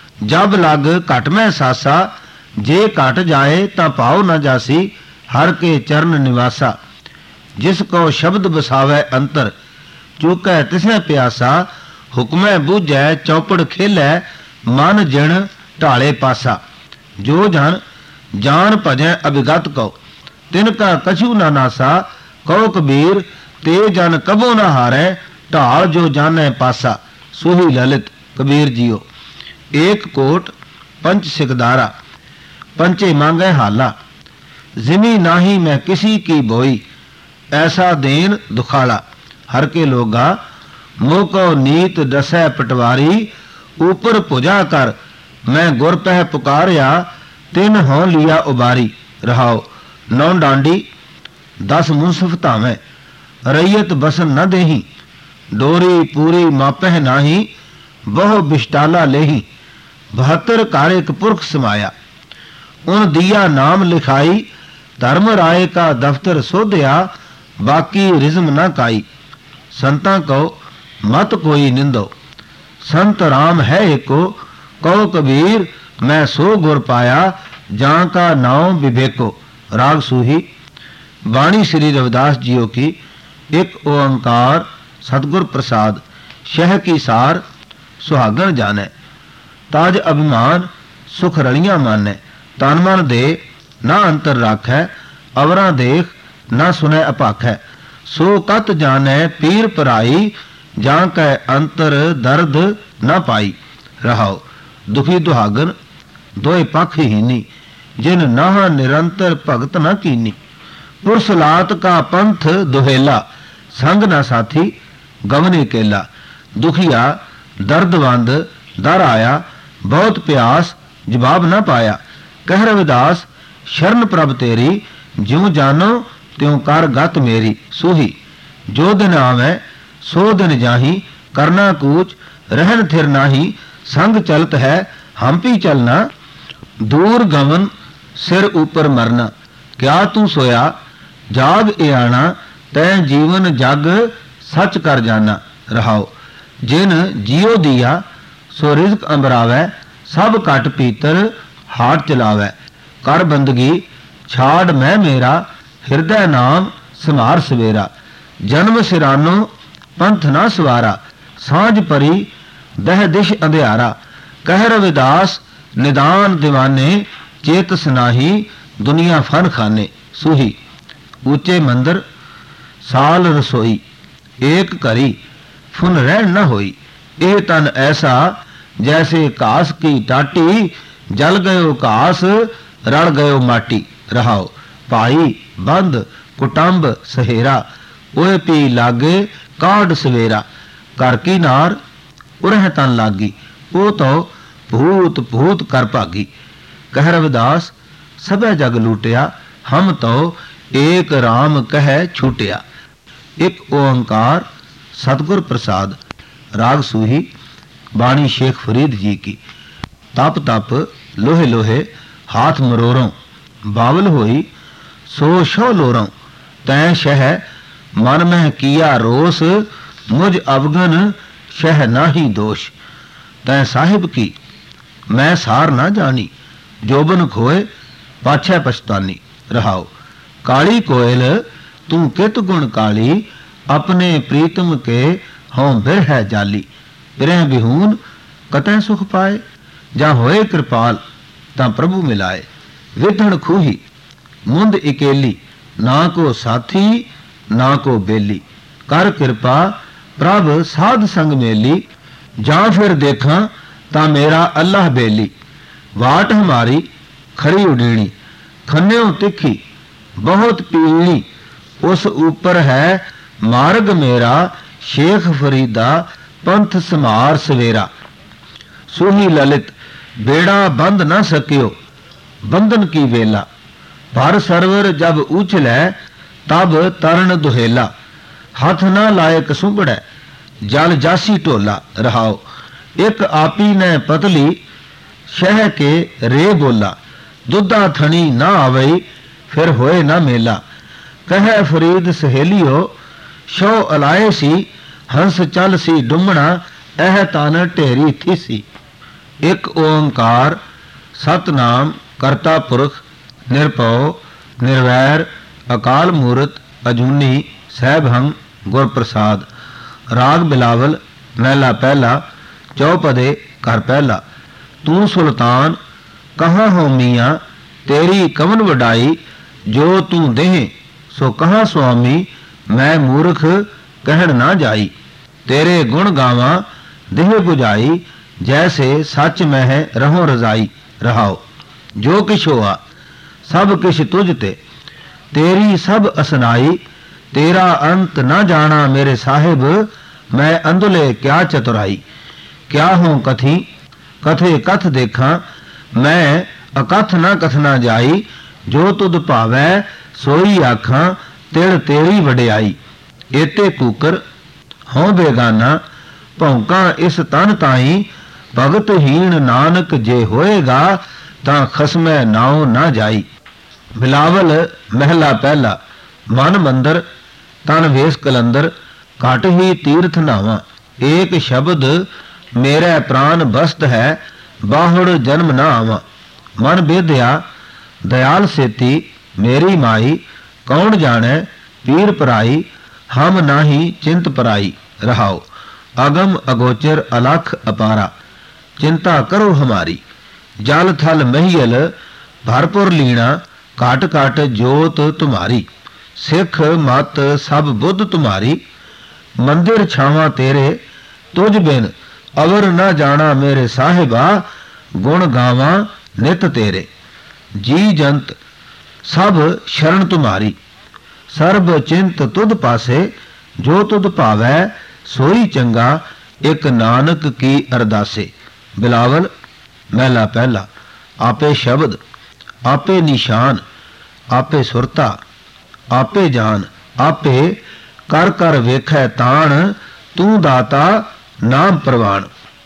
जब लग घट में सासा। जे घट जाए ता पाओ न जासी, हर के चरण निवासा। जिसको शब्द बसावै अंतर, चूकै तिसै प्यासा। हुक्मै बूझै चौपड़ खेलै, मन जिण ढाले पासा। जो जन जान भजै अभिगत कहो, तिनका कछु न नासा। कहो कबीर ते जन कबो न हारै, ढाल जो जानै पासा। सूही ललित कबीर जियो। एक कोट पंच सिकदारा, पंचे मांगे हाला। जिमी नाही मैं किसी की बोई, ऐसा देन दुखाला। हर के लोगा मुँह को नीत दसै पटवारी। ऊपर पुजा कर मैं गुर पह पुकारिया, तिन हों लिया उबारी। रहाओ नौ डांडी दस मुंसफ धावें, रैयत बसन न देही। डोरी पूरी मापह नाही, बहु बिष्टाला लेही। बहत्तर कार एक पुरख समाया, उन दिया नाम लिखाई। धर्म राय का दफ्तर सोध्या, बाकी रिज्म न काई। संतां को मत कोई निंदो, संत राम है एको। कहो कबीर मैं सो गुर पाया, जां का नाम विवेको। राग सूही। वाणी श्री रविदास जियो की। एक ओंकार सतगुर प्रसाद। शह की सार सुहागन जाने, ताज अभिमान सुख रलियां माने। तन मन दे ना अंतर राखै, अवरां देख ना सुनै अपाखै। सो कत जाने पीर पराई, जां कै अंतर दर्द न पाई। रहाओ दुखी दुहागन दोए पख हीनी, जिन नाह निरंतर भगत न कीनी। पुरसलात का पंथ दुहेला, संग न साथी गवने केला। दुखिया दर्दवंद दर आया, बहुत प्यास जवाब न पाया। कह रविदास शरण प्रभ तेरी, ज्यों जानो त्यों कर गत मेरी। सूही जो दिन आवे सो दिन जाही, करना कूच रहन थिर नाही। संग चलत है हम पी चलना, दूर गमन सिर ऊपर मरना। क्या तू सोया जाग एआना, तैं जीवन जग सच कर जाना। रहाओ जिन जियो दिया सो रिजक अंबरावै, सब कट पीतर हाट चलावै। कर बंदगी छाड़ मैं मेरा, हृदय नाम समार सवेरा। जन्म सिरानो पंथ ना सवारा, सांझ परी दह दिश अंधियारा। कह रविदास निदान दीवाने, चेतस नाही दुनिया फन खाने। सूही ऊंचे मंदिर साल रसोई, एक करी फुन रहन न होई। एह तन ऐसा जैसे घास की टाटी, जल गयो घास रड़ गयो माटी। रहाओ भाई बंद कुटुंब सहेरा, ओए पी लागे काढ़ सवेरा। घर की नार उरह तन लागी, वो तो भूत भूत कर भागी। कह रविदास सबे जग लूटिया, हम तो एक राम कह छूटिया। एक ओंकार सतगुर प्रसाद। राग सूही। बाणी शेख फरीद जी की। तप तप लोहे लोहे हाथ मरोरों, बावल होई सो शो लोरों। तैं शह मन में किया रोस, मुझ अवगन शह नाही दोष। तै साहिब की मैं सार ना जानी, जोबन खोए पाछै पछतानी। रहाओ। काली कोयल तू कित गुण काली, अपने प्रीतम के हों बिरह जाली। बिरह बिहून कतै सुख पाए, ਜਾਂ ਹੋਏ ਕਿਰਪਾਲ ਤਾਂ ਪ੍ਰਭੂ ਮਿਲਾਏ। ਵਿਧਣ ਖੂਹੀ ਮੁੰਦ ਇਕੇਲੀ, ਨਾ ਕੋ ਸਾਥੀ ਨਾ ਕੋ ਬੇਲੀ। ਕਰ ਕਿਰਪਾ ਪ੍ਰਭ ਸਾਧ ਸੰਗ ਮੇਲੀ, ਜਾਂ ਫਿਰ ਦੇਖਾਂ ਤਾਂ ਮੇਰਾ ਅੱਲਾਹ ਬੇਲੀ। ਵਾਟ ਹਮਾਰੀ ਖਰੀ ਉਡੀਣੀ, ਖੰਨਿਓ ਤਿੱਖੀ ਬਹੁਤ ਪੀਣੀ। ਉਸ ਉੱਪਰ ਹੈ ਮਾਰਗ ਮੇਰਾ, ਸ਼ੇਖ ਫਰੀਦਾ ਪੰਥ ਸਮਾਰ ਸਵੇਰਾ। ਸੁਹੀ ਲਲਿਤ बेड़ा बंद न सकियो, बंधन की वेला। भर सरवर जब उछलै, तब तरण दुहेला। हथ न लायक सुंगड़ै, जल जासी टोला। रहाओ। एक आपी ने पतली, शह के रे बोला। दुधा थनी न आवई, फिर होए न मेला। कह फरीद सहेलियो, शो अलाए सी। हंस चल सी डुमना, एह तन ढेरी थी। एक ओंकार सतनाम करता पुरख, निरभउ निर्वैर अकाल मूरत अजूनी सहभंग गुर प्रसाद। राग बिलावल महला पहला चौपदे घर पहला। तू सुल्तान कहाँ हो मियाँ, तेरी कवन वडाई। जो तू देह सो कहाँ स्वामी, मैं मूर्ख कहण ना जाई। तेरे गुण गावां देह बुझाई, जैसे सच में रहो रजाई। रहाओ। जो किश होआ सब किश तुझ ते, तेरी सब असनाई। तेरा अंत न जाना मेरे साहिब, मैं अंधुले क्या चतुराई। क्या हो कथी कथे कथ देखा, मैं अकथ न कथना जाई। जो तुद भावै सोई आखां, तिड़ तेरी वडियाई। एते कूकर हों बेगाना, भौंका इस तन ताई। भगतहीन नानक जे होएगा, तां खसमै नाव ना जाई। बिलावल महला पहला। मन मंदर तन वेस कलंदर, घट ही तीर्थ नावा। एक शब्द मेरे प्राण बस्त है, बाहुड़ जन्म न आवा। मन बेदया दयाल सेती, मेरी माई। कौन जाने पीर पराई, हम नाही चिंत पराई। रहाओ। अगम अगोचर अलख अपारा, चिंता करो हमारी। जल थल महियल भरपुर लीना, काट काट जोत तुम्हारी। सिख मत सब बुद्ध तुम्हारी, मंदिर छावा तेरे तुझ बिन अवर न जाना मेरे साहिबा। गुण गावा नित तेरे, जी जंत सब शरण तुम्हारी। सर्ब चिंत तुद पासे, जो तुद भावै सोई चंगा। एक नानक की अरदासे। बिलावल महला पहला। आपे शब्द आपे निशान, आपे सुरता आपे जान। आपे कर कर वेखै तान, तू दाता नाम प्रवान।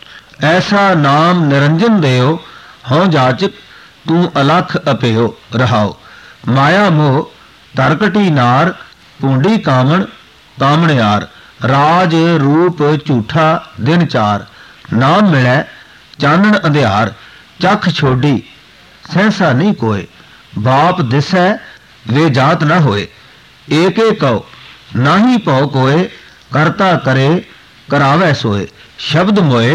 ऐसा नाम निरंजन देओ, हों जाचक तू अलख अपेओ। रहाओ। माया मोह तरकटी नार, पूंडी कामण कामणयार। राज रूप झूठा दिन चार, नाम मिलै चानण अंधियार। चख छोड़ी सहसा नहीं कोय, बाप दिसै वे जात न होए। एक एक कहो नाही पौ कोय, करता करे करावै सोए। शब्द मोए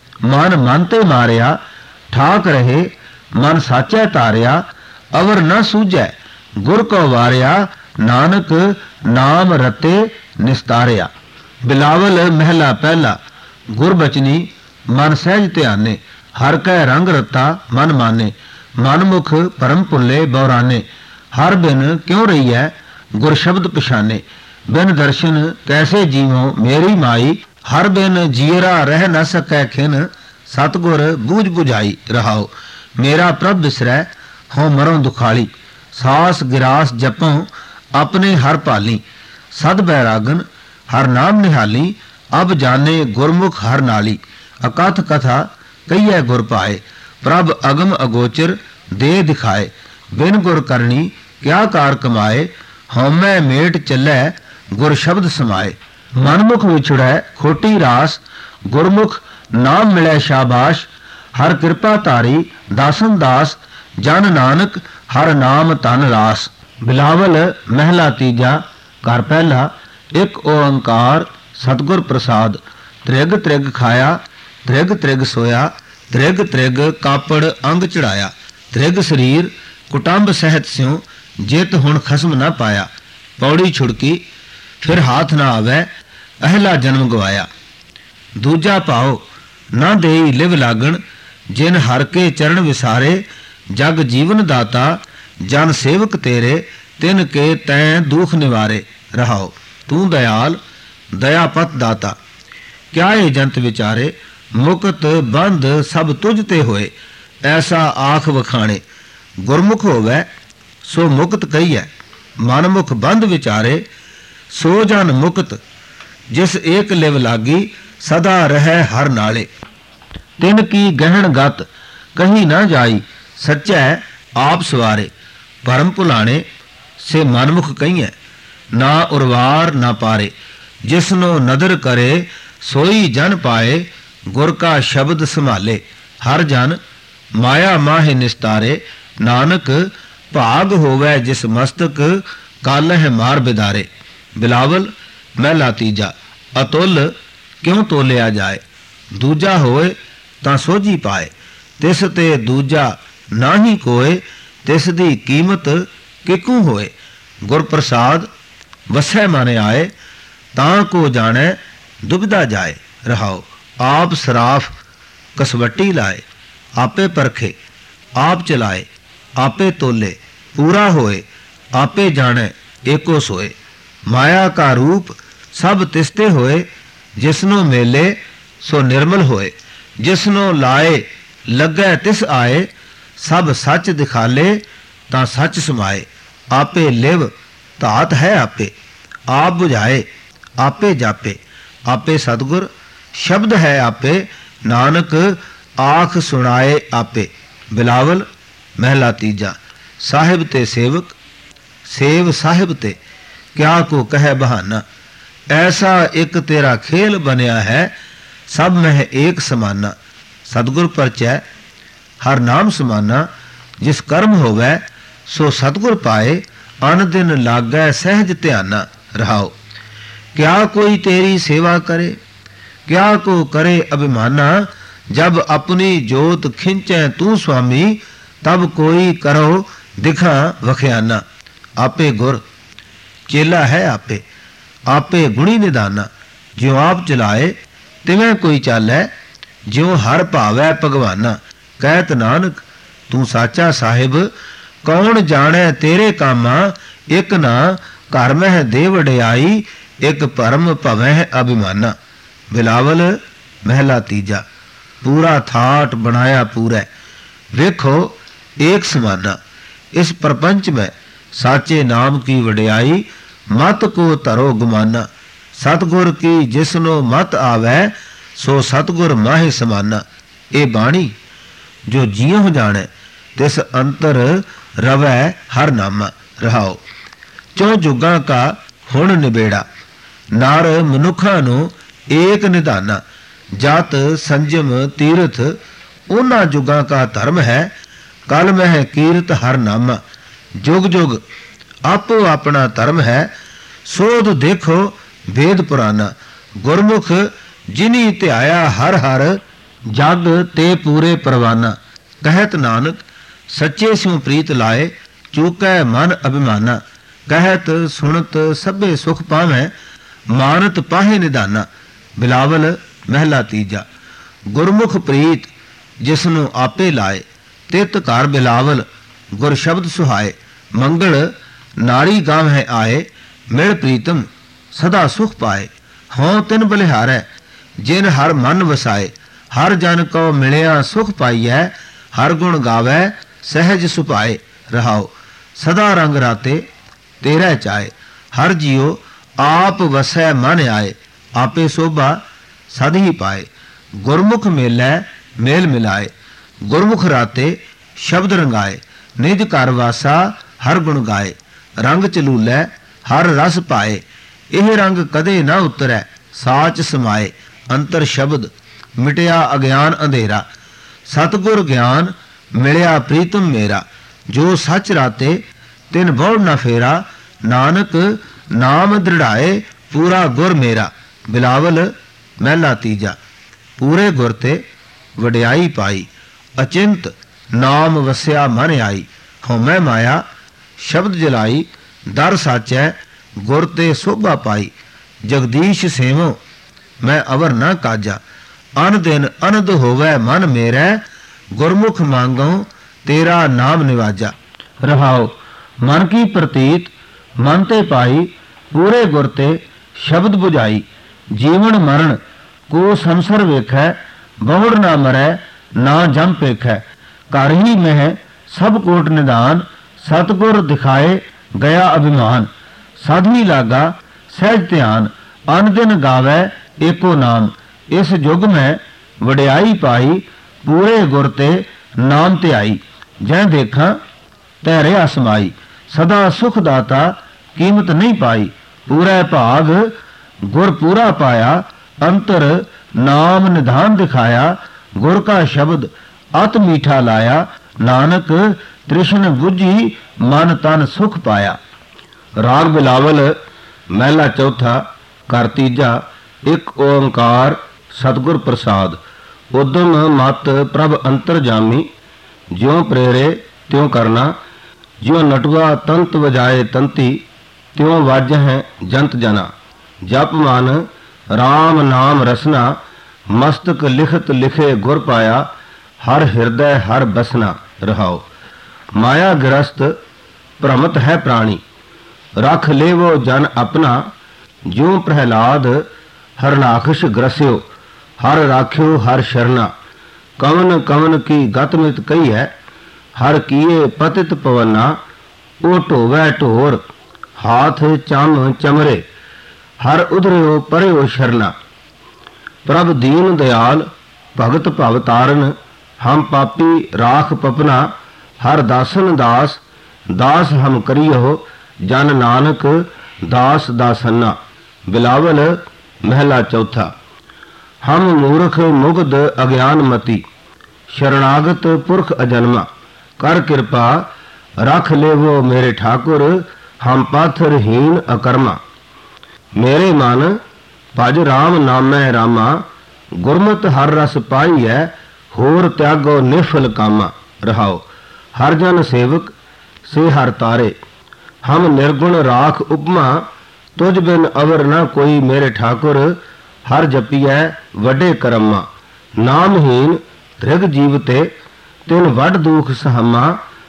मन मन ते मारिया, ठाक रहे मन साचै तारिया। अवर न सूझै गुर को वारिया, नानक नाम रते निस्तारिया। बिलावल महला पहला। गुरबचनी मन सहज ध्याने, हर कै रंग रता मन माने। मनमुख परम भुल्ले बौराने, हर बिन क्यों रही है गुर शब्द पछाने। बिन दर्शन कैसे जीवो मेरी माई, हर बिन जीरा रह न सकै खिन। सतगुर बूझ बुझाई। रहाओ। मेरा प्रभ बिसरै हों मरों दुखाली, सास गिरास जपों अपने हर पाली। सद बैरागन हर नाम निहाली, अब जाने गुरमुख हर नाली। अकथ कथा कहिए गुर पाए, प्रभ अगम अगोचर दे दिखाए। बिन गुर करनी क्या कार कमाए, हौमै मेट चलै गुर शब्द समाए। मनमुख विछड़ै खोटी रास, ਗੁਰਮੁਖ ਨਾਮ ਮਿਲੇ ਸ਼ਾਬਾਸ਼, ਹਰ ਕਿਰਪਾ ਧਾਰੀ ਦਾਸਨ ਦਾਸ, ਜਨ ਨਾਨਕ ਹਰ ਨਾਮ ਧਨ ਰਾਸ। ਬਿਲਾਵਲ ਮਹਿਲਾ ਤੀਜਾ। ਘਰ ਪਹਿਲਾ। ਇੱਕ ਓੰਕਾਰ ਸਤਿਗੁਰ ਪ੍ਰਸਾਦ। ਤ੍ਰਿਗ ਤ੍ਰਿਗ ਖਾਇਆ, ਤ੍ਰਿਗ ਤ੍ਰਿਗ ਸੋਇਆ, ਤ੍ਰਿਗ ਤ੍ਰਿਗ ਕਾਪੜ ਅੰਗ ਚੜਾਇਆ। ਤ੍ਰਿਗ ਸਰੀਰ ਕੁਟੰਬ ਸਹਿਤ ਸਿਉ, ਜਿਤ ਹੁਣ ਖਸਮ ਨਾ ਪਾਇਆ। ਪੌੜੀ ਛੁੜਕੀ ਫਿਰ ਹਾਥ ਨਾ ਆਵੈ, ਅਹਿਲਾ ਜਨਮ ਗਵਾਇਆ। ਦੂਜਾ ਭਾਉ ਨਾ ਦੇਈ ਲਿਵ ਲਾਗਣ, ਜਿਨ ਹਰ ਕੇ ਚਰਨ ਵਿਸਾਰੇ। ਜਗ ਜੀਵਨ ਦਾਤਾ ਜਨ ਸੇਵਕ ਤੇਰੇ, ਤਿਨ ਕੇ ਤੈਂ ਦੁਖ ਨਿਵਾਰੇ। ਰਹਾਓ। ਤੂੰ ਦਇਆਲ ਦਇਆ ਪਤ ਦਾਤਾ, ਕਿਆ ਇਹ ਜੰਤ ਵਿਚਾਰੇ। ਮੁਕਤ ਬੰਧ ਸਭ ਤੁਝ ਤੇ ਹੋਏ, ਐਸਾ ਆਖ ਵਖਾਣੇ। ਗੁਰਮੁਖ ਹੋਵੈ ਸੋ ਮੁਕਤ ਕਹੀਐ, ਮਨਮੁਖ ਬੰਧ ਵਿਚਾਰੇ। ਸੋ ਜਨ ਮੁਕਤ ਜਿਸ ਏਕ ਲਿਵ ਲਾਗੀ, ਸਦਾ ਰਹਿ ਹਰ ਨਾਲੇ। ਤਿਨ ਕੀ ਗਹਿਣ ਗਤ ਕਹੀ ਨਾ ਜਾਈ, ਸੱਚੈ ਆਪ ਸਵਾਰੇ। ਭਰਮ ਭੁਲਾਣੇ ਸੇ ਮਨਮੁਖ ਕਹੀਐ, ਨਾ ਉਰਵਾਰ ਨਾ ਪਾਰੇ। ਜਿਸਨੋ ਨਦਰ ਕਰੇ ਸੋਈ ਜਨ ਪਾਏ, ਗੁਰ ਕਾ ਸ਼ਬਦ ਸੰਭਾਲੇ। ਹਰ ਜਨ ਮਾਇਆ ਮਾਹਿ ਨਿਸਤਾਰੇ, ਨਾਨਕ ਭਾਗ ਹੋਵੈ ਜਿਸ ਮਸਤਕ, ਕਾਲਹਿ ਮਾਰ ਬਿਦਾਰੇ। ਬਿਲਾਵਲ ਮਹਿਲਾ ਤੀਜਾ। ਅਤੁੱਲ ਕਿਉਂ ਤੋਲਿਆ ਜਾਏ, ਦੂਜਾ ਹੋਏ ਤਾਂ ਸੋਝੀ ਪਾਏ। ਤਿਸ ਤੇ ਦੂਜਾ ਨਾਹੀ ਕੋਏ, ਤਿਸ ਦੀ ਕੀਮਤ ਕਿਕੂ ਹੋਏ। ਗੁਰ ਪ੍ਰਸਾਦ ਵਸੈ ਮਨ ਆਏ, ਤਾਂ ਕੋ ਜਾਣੈ ਦੁਬਿਧਾ ਜਾਏ। ਰਹਾਓ। ਆਪ ਸਰਾਫ ਕਸਵੱਟੀ ਲਾਏ, ਆਪੇ ਪਰਖੇ ਆਪ ਚਲਾਏ। ਆਪੇ ਤੋਲੇ ਪੂਰਾ ਹੋਏ, ਆਪੇ ਜਾਣੈ ਏਕੋ ਸੋਏ। ਮਾਇਆ ਕਾ ਰੂਪ ਸਭ ਤਿਸਤੇ ਹੋਏ, ਜਿਸਨੋ ਮੇਲੇ ਸੋ ਨਿਰਮਲ ਹੋਏ। ਜਿਸਨੋ ਲਾਏ ਲੱਗੈ ਤਿਸ ਆਏ, ਸਭ ਸੱਚ ਦਿਖਾਲੇ ਤਾਂ ਸੱਚ ਸਮਾਏ। ਆਪੇ ਲਿਵ ਧਾਤ ਹੈ ਆਪੇ, ਆਪ ਬੁਝਾਏ ਆਪੇ ਜਾਪੇ। ਆਪੇ ਸਤਿਗੁਰ ਸ਼ਬਦ ਹੈ ਆਪੇ, ਨਾਨਕ ਆਖ ਸੁਣਾਏ ਆਪੇ। ਬਿਲਾਵਲ ਮਹਿਲਾ ਤੀਜਾ। ਸਾਹਿਬ ਤੇ ਸੇਵਕ ਸੇਵ ਸਾਹਿਬ ਤੇ, ਕਿਆ ਕੋ ਕਹਿ ਬਹਾਨਾ। ਐਸਾ ਇੱਕ ਤੇਰਾ ਖੇਲ ਬਣਿਆ ਹੈ, ਸਭ ਮਹਿ ਏਕ ਸਮਾਨਾ। ਸਤਿਗੁਰ ਪਰਚੈ ਹਰ ਨਾਮ ਸਮਾਨਾ, ਜਿਸ ਕਰਮ ਹੋਵੈ ਸੋ ਸਤਿਗੁਰ ਪਾਏ। ਅਨ ਦਿਨ ਲਾਗੈ ਸਹਿਜ ਧਿਆਨਾ। ਰਹਾਓ। ਕਿਆ ਕੋਈ ਤੇਰੀ ਸੇਵਾ ਕਰੇ, ਕਿਆ ਕੋ ਕਰੇ ਅਭਿਮਾਨਾ। ਜਬ ਆਪਣੀ ਜੋਤ ਖਿੰਚੈ ਤੂੰ ਸੁਆਮੀ, ਤਬ ਕੋਈ ਕਰੋ ਦਿਖਾ ਵਖਿਆਨਾ। ਆਪੇ ਗੁਰ ਚੇਲਾ ਹੈ ਆਪੇ, ਆਪੇ ਗੁਣੀ ਨਿਦਾਨਾ। ਜਿਉ ਆਪ ਚਲਾਏ ਤਿਵੇਂ ਕੋਈ ਚਾਲੈ, ਜਿਉ ਹਰ ਭਾਵੈ ਭਗਵਾਨਾ। ਕਹਿਤ ਨਾਨਕ ਤੂੰ ਸਾਚਾ ਸਾਹਿਬ, ਕੌਣ ਜਾਣੈ ਤੇਰੇ ਕਾਮਾ। ਇੱਕ ਨਾ ਘਰ ਮਹਿ ਦੇ ਵਡਿਆਈ, ਇੱਕ ਭਰਮ ਭਵੈ ਅਭਿਮਾਨਾ। ਬਿਲਾਵਲ ਮਹਿਲਾ ਤੀਜਾ। ਪੂਰਾ ਥਾਟ ਬਣਾਇਆ ਪੂਰਾ, ਵੇਖੋ ਏਕ ਸਮਾਨਾ। ਇਸ ਪ੍ਰਪੰਚ ਮੈਂ ਸਾਚੇ ਨਾਮ ਕੀ ਵਡਿਆਈ, ਮਤ ਕੋ ਧਰੋ ਗੁਮਾਨਾ। ਸਤਗੁਰ ਕੀ ਜਿਸਨੋ ਮਤ ਆਵੈ, ਸੋ ਸਤਗੁਰ ਮਾਹਿ ਸਮਾਨਾ। ਇਹ ਬਾਣੀ ਜੋ ਜੀਉ ਜਾਣੈ, ਤਿਸ ਅੰਤਰ ਰਵੈ ਹਰ ਨਾਮਾ। ਰਹਾਓ। ਚੌ ਜੁਗਾਂ ਕਾ ਹੁਣ ਨਿਬੇੜਾ, ਨਰ ਮਨੁੱਖਾਂ ਨੂੰ ਏਕ ਨਿਧਾਨਾ। ਜਤ ਸੰਜਮ ਤੀਰਥ ਉਹਨਾਂ ਜੁਗਾਂ ਕਾ ਧਰਮ ਹੈ, ਕਲ ਮਹਿ ਕੀਰਤ ਹਰ ਨਾਮਾ। ਜੁਗ ਜੁਗ ਆਪੋ ਆਪਣਾ ਧਰਮ ਹੈ, ਸੋਧ ਦੇਖੋ ਵੇਦ ਪੁਰਾਨਾ। ਗੁਰਮੁਖ ਜਿਨੀ ਧਿਆਇਆ ਹਰ ਹਰ, ਜਗ ਤੇ ਪੂਰੇ ਪਰਵਾਨਾ। ਕਹਿਤ ਨਾਨਕ ਸੱਚੇ ਸਿਉ ਪ੍ਰੀਤ ਲਾਏ, ਚੂਕੈ ਮਨ ਅਭਿਮਾਨਾ। ਕਹਿਤ ਸੁਣਤ ਸਭੇ ਸੁਖ ਪਾਵੈ, ਮਾਨਤ ਪਾਹੇ ਨਿਧਾਨਾ। ਬਿਲਾਵਲ ਮਹਿਲਾ ਤੀਜਾ। ਗੁਰਮੁਖ ਪ੍ਰੀਤ ਜਿਸਨੂੰ ਆਪੇ ਲਾਏ, ਤਿਤ ਘਰ ਬਿਲਾਵਲ ਗੁਰ ਸ਼ਬਦ ਸੁਹਾਏ। ਮੰਗਲ ਨਾਰੀ ਗਾਵਹਿ ਆਏ, ਮਿਲ ਪ੍ਰੀਤਮ ਸਦਾ ਸੁਖ ਪਾਏ। ਹੋਂ ਤਿਨ ਬਲਿਹਾਰੈ ਜਿਨ ਹਰ ਮਨ ਵਸਾਏ, ਹਰ ਜਨ ਕੋ ਮਿਲਿਆ ਸੁਖ ਪਾਈਐ। ਹਰ ਗੁਣ ਗਾਵੈ ਸਹਿਜ ਸੁਭਾਏ। ਰਹਾਓ। ਸਦਾ ਰੰਗ ਰਾਤੇ ਤੇਰਾ ਚਾਏ, ਹਰ ਜੀਉ ਆਪ ਵਸੈ ਮਨ ਆਏ। ਆਪੇ ਸੋਭਾ ਸਦ ਹੀ ਪਾਏ, ਗੁਰਮੁਖ ਮੇਲੈ ਮੇਲ ਮਿਲਾਏ। ਗੁਰਮੁਖ ਰਾਤੇ ਸ਼ਬਦ ਰੰਗਾਏ, ਨਿਜ ਘਰ ਵਾਸਾ ਹਰ ਗੁਣ ਗਾਏ। ਰੰਗ ਚਲੂਲੈ ਹਰ ਰਸ ਪਾਏ, ਇਹ ਰੰਗ ਕਦੇ ਨਾ ਉਤਰੈ ਸਾਚ ਸਮਾਏ। ਅੰਤਰ ਸ਼ਬਦ ਮਿਟਿਆ ਅਗਿਆਨ ਅੰਧੇਰਾ। ਸਤਿਗੁਰ ਗਿਆਨ ਮਿਲਿਆ ਪ੍ਰੀਤਮ ਮੇਰਾ, ਜੋ ਸੱਚ ਰਾਤੇ ਤਿਨ ਬਹੁੜ ਨਾ ਫੇਰਾ। ਨਾਨਕ ਨਾਮ ਦ੍ਰਿੜਾਏ ਪੂਰਾ ਗੁਰ ਮੇਰਾ। ਬਿਲਾਵਲ ਮਹਿਲਾ ਤੀਜਾ। ਪੂਰੇ ਗੁਰ ਤੇ ਵਡਿਆਈ ਪਾਈ, ਅਚਿੰਤ ਨਾਮ ਵਸਿਆ ਮਨ ਆਈ। ਹਉਮੈ ਮਾਇਆ ਸ਼ਬਦ ਜਲਾਈ, ਦਰ ਸਾਚੈ ਗੁਰ ਤੇ ਸੋਭਾ ਪਾਈ। ਜਗਦੀਸ਼ ਸੇਵੋ ਮੈਂ ਅਵਰ ਨਾ ਕਾਜਾ, ਅਨ ਦਿਨ ਅਨੰਦ ਹੋਵੈ ਮਨ ਮੇਰੈ। ਗੁਰਮੁਖ ਮੰਗਉ ਤੇਰਾ ਨਾਮ ਨਿਵਾਜਾ। ਰਹਾਉ ਮਨ ਕੀ ਪ੍ਰਤੀਤ ਮਨ ਤੇ ਪਾਈ, ਪੂਰੇ ਗੁਰ ਤੇ ਸ਼ਬਦ ਬੁਝਾਈ। ਜੀਵਨ ਮਰਨ ਕੋ ਸੰਸਰ ਵੇਖੈ, ਬਹੁੜ ਨਾ ਮਰੈ ਨਾ ਜਮ ਪੇਖੈ। ਘਰ ਹੀ ਮਹਿ ਸਭ ਕੋਟ ਨਿਦਾਨ, ਸਤਿਗੁਰ ਦਿਖਾਏ ਗਿਆ ਅਭਿਮਾਨ। ਸਾਧਵੀ ਲਾਗਾ ਸਹਿਜ ਧਿਆਨ, ਅਨ ਦਿਨ ਗਾਵੈ ਏਕੋ ਨਾਮ। ਇਸ ਯੁਗ ਮੈਂ ਵਡਿਆਈ ਪਾਈ, ਪੂਰੇ ਗੁਰ ਤੇ ਨਾਮ ਧਿਆਈ। ਜੈ ਦੇਖਾਂ ਤੈ ਰਿਹਾ ਸਮਾਈ, ਸਦਾ ਸੁਖ ਦਾਤਾ ਕੀਮਤ ਨਹੀਂ ਪਾਈ। ਪੂਰਾ ਭਾਗ ਗੁਰ ਪੂਰਾ ਪਾਇਆ, ਅੰਤਰ ਨਾਮ ਨਿਧਾਨ ਦਿਖਾਇਆ। ਗੁਰ ਕਾ ਸ਼ਬਦ ਅਤ ਮੀਠਾ ਲਾਇਆ, ਨਾਨਕ ਤ੍ਰਿਸ਼ਨ ਬੁੱਝੀ ਮਨ ਤਨ ਸੁਖ ਪਾਇਆ। ਰਾਗ ਬਿਲਾਵਲ ਮਹਿਲਾ ਚੌਥਾ ਘਰ ਤੀਜਾ। ਇੱਕ ਓੰਕਾਰ ਸਤਿਗੁਰ ਪ੍ਰਸਾਦ। ਉਦਮ ਮਤ ਪ੍ਰਭ ਅੰਤਰ ਜਾਮੀ, ਜਿਉ ਪ੍ਰੇਰੇ ਤਿਉ ਕਰਨਾ। ਜਿਉ ਨਟਵਾ ਤੰਤ ਵਜਾਏ ਤੰਤੀ, ਤਿਉ ਵਾਜਹਿ ਜੰਤ ਜਨਾ। ਜਪ ਮਨ ਰਾਮ ਨਾਮ ਰਸਨਾ, ਮਸਤਕ ਲਿਖਤ ਲਿਖੇ ਗੁਰ ਪਾਇਆ। ਹਰ ਹਿਰਦੈ ਹਰ ਬਸਨਾ। ਰਹਾਓ ਮਾਇਆ ਗ੍ਰਸਤ ਭ੍ਰਮਤ ਹੈ ਪ੍ਰਾਣੀ, ਰਖ ਲੇਵੋ ਜਨ ਆਪਣਾ। ਜਿਉ ਪ੍ਰਹਿਲਾਦ ਹਰਨਾਖਸ਼ ਗ੍ਰਸਿਓ, ਹਰ ਰਾਖਿਓ ਹਰ ਸ਼ਰਨਾ। ਕਵਨ ਕਵਨ ਕੀ ਗਤ ਮਿਤ ਕਹੀ ਹੈ, ਹਰ ਕੀਏ ਪਤਿਤ ਪਵਨਾ। ਉਹ ਢੋਵੈ ਢੋਰ ਹਾਥ ਚਮ ਚਮਰੇ, ਹਰ ਉਧਰਿਓ ਪਰਿਓ ਸ਼ਰਨਾ। ਪ੍ਰਭ ਦੀਨ ਦਿਆਲ ਭਗਤ ਭਵ ਤਾਰਨ, ਹਮ ਪਾਪੀ ਰਾਖ ਪਪਨਾ। ਹਰ ਦਾਸਨ ਦਾਸ ਦਾਸ ਹਮ ਕਰਿਓ, ਜਨ ਨਾਨਕ ਦਾਸ ਦਾਸਨਾ। ਬਿਲਾਵਲ ਮਹਿਲਾ ਚੌਥਾ। ਹਮ ਮੂਰਖ ਮੁਗਧ ਅਗਿਆਨ ਮਤੀ, ਸ਼ਰਨਾਗਤ ਪੁਰਖ ਅਜਨਮਾ। ਕਰ ਕਿਰਪਾ ਰਖ ਲੇਵੋ ਮੇਰੇ ਠਾਕੁਰ, ਹਮ ਪਾਥਰਹੀਨ ਅਕਰਮਾ। ਮੇਰੇ ਮਨ ਭਜ ਰਾਮ ਨਾਮੈ ਰਾਮਾ, ਗੁਰਮਤਿ ਹਰ ਰਸ ਪਾਈਐ। ਹੋਰ ਤਿਆਗੋ ਨਿਫਲ ਕਾਮਾ। ਰਹਾਓ ਹਰ ਜਨ ਸੇਵਕ ਸੇ ਹਰ ਤਾਰੇ, ਹਮ ਨਿਰਗੁਣ ਰਾਖ ਉਪਮਾ। ਤੁਝ ਬਿਨ ਅਵਰ ਨਾ ਕੋਈ ਮੇਰੇ ਠਾਕੁਰ, ਹਰ ਜਪੀਐ ਵੱਡੇ ਕਰਮਾ। ਨਾਮਹੀਨ ਧ੍ਰਿਗ ਜੀਵ ਤੇ ਤਿਨ ਵੱਡ ਦੁਖ ਸਹਮਾ।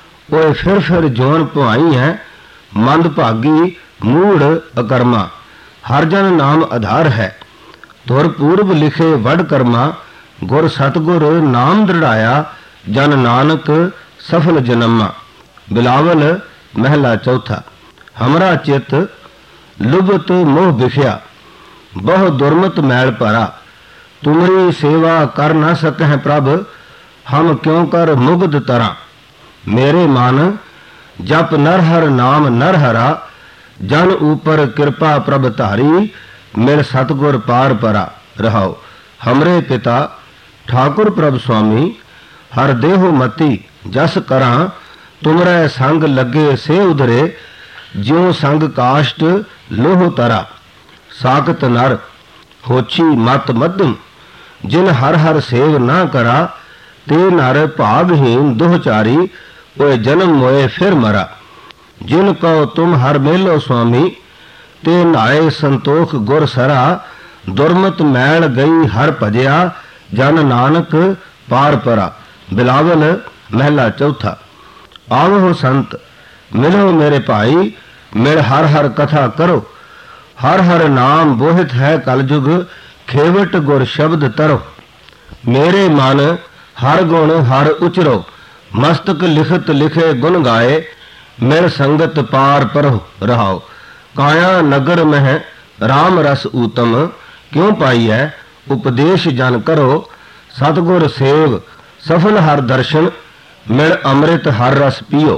ਓਏ ਫਿਰ ਫਿਰ ਜੋਨ ਭਵਾਈ ਹੈ, ਮੰਦ ਭਾਗੀ ਮੂੜ ਅਕਰਮਾ। ਹਰ ਜਨ ਨਾਮ ਆਧਾਰ ਹੈ, ਤੁਰ ਪੂਰਬ ਲਿਖੇ ਵੱਡ ਕਰਮਾ। ਗੁਰ ਸਤਿਗੁਰ ਨਾਮ ਦ੍ਰਿੜਾਇਆ, ਜਨ ਨਾਨਕ ਸਫਲ ਜਨਮਾ। ਬਿਲਾਵਲ ਮਹਿਲਾ ਚੌਥਾ। ਹਮਰਾ ਚਿਤ ਲੁਭਤ ਮੋਹ ਵਿਖਿਆ, ਬਹੁ ਦੁਰਮਤ ਮੈਲ ਭਰਾ। ਤੁਮਰੀ ਸੇਵਾ ਕਰ ਨਾ ਸਕਹਿ ਪ੍ਰਭ, ਹਮ ਕਿਉ ਕਰ ਮੁਗਧ ਤਰਾ। ਮੇਰੇ ਮਨ ਜਪ ਨਰ ਹਰ ਨਾਮ ਨਰ ਹਰਾ, ਜਨ ਊਪਰ ਕਿਰਪਾ ਪ੍ਰਭ ਧਾਰੀ। ਮਿਲ ਸਤਿਗੁਰ ਪਾਰ ਪਰਾ। ਰਹਾਓ ਹਮਰੇ ਪਿਤਾ ਠਾਕੁਰ ਪ੍ਰਭ ਸੁਆਮੀ, ਹਰ ਦੇਹੋ ਮਤੀ ਜਸ ਕਰਾਂ। ਤੁਮਰੈ ਸੰਗ ਲੱਗੇ ਸੇ ਉਧਰੇ, ਜਿਉ ਸੰਗ ਕਾਸ਼ਟ ਲੋਹ ਤਰਾ। ਸਾਕਤ ਨਰ ਹੋਛੀ ਮਤ ਮੱਧਮ, ਜਿਨ ਹਰ ਹਰ ਸੇਵ ਨਾ ਕਰਾ। ਤੇ ਨਰ ਭਾਗਹੀਨ ਦੁਹਚਾਰੀ, ਓਏ ਜਨਮ ਮੋਏ ਫਿਰ ਮਰਾ। ਜਿਨ ਕਉ ਤੁਮ ਹਰ ਮੇਲੋ ਸੁਆਮੀ, ਤੇ ਨਾਏ ਸੰਤੋਖ ਗੁਰ ਸਰਾ। ਦੁਰਮਤ ਮੈਲ ਗਈ ਹਰ ਭਜਿਆ, ਜਨ ਨਾਨਕ ਪਾਰ ਪਰਾ। ਬਿਲਾਵਲ ਮਹਿਲਾ ਚੌਥਾ। ਆਵੋ ਸੰਤ ਮਿਲੋ ਮੇਰੇ ਭਾਈ, ਮਿਲ ਹਰ ਹਰ ਕਥਾ ਕਰੋ। ਹਰ ਹਰ ਨਾਮ ਬੋਹਿਤ ਹੈ ਕਲਯੁਗ, ਖੇਵਟ ਗੁਰ ਸ਼ਬਦ ਤਰੋ। ਮੇਰੇ ਮਨ ਹਰ ਗੁਣ ਹਰ ਉਚਰੋ, ਮਸਤਕ ਲਿਖਤ ਲਿਖੇ ਗੁਣ ਗਾਏ। ਮਿਲ ਸੰਗਤ ਪਾਰ ਪਰੋ। ਰਹਾਓ ਕਾਇਆ ਨਗਰ ਮਹਿ ਰਾਮ ਰਸ ਊਤਮ, ਕਿਉ ਪਾਈਐ ਉਪਦੇਸ਼ ਜਨ ਕਰੋ। ਸਤਿਗੁਰ ਸੇਵ ਸਫਲ ਹਰ ਦਰਸ਼ਨ, ਮਿਲ ਅੰਮ੍ਰਿਤ ਹਰ ਰਸ ਪੀਓ।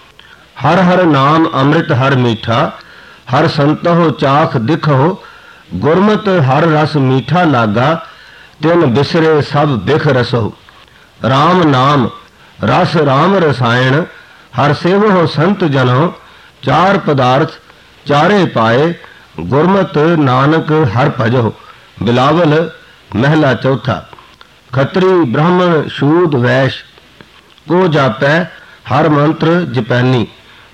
ਹਰ ਹਰ ਨਾਮ ਅੰਮ੍ਰਿਤ ਹਰ ਮੀਠਾ, ਹਰ ਸੰਤੋ ਚਾਖ ਦਿਖੋ। ਗੁਰਮਤਿ ਹਰ ਰਸ ਮੀਠਾ ਲਾਗਾ, ਤਿਨ ਬਿਸਰੇ ਸਭ ਬਿਖ ਰਸੋ। ਰਾਮ ਨਾਮ ਰਸ ਰਾਮ ਰਸਾਇਣ, ਹਰ ਸੇਵੋ ਸੰਤ ਜਨੋ। ਚਾਰ ਪਦਾਰਥ ਚਾਰੇ ਪਾਏ, ਗੁਰਮਤਿ ਨਾਨਕ ਹਰ ਭਜੋ। ਬਿਲਾਵਲ ਮਹਿਲਾ ਚੌਥਾ। ਖੱਤਰੀ ਬ੍ਰਾਹਮਣ ਸ਼ੂਦ ਵੈਸ਼, ਕੋ ਜਾਪੈ ਹਰ ਮੰਤਰ ਜਪੈਨੀ।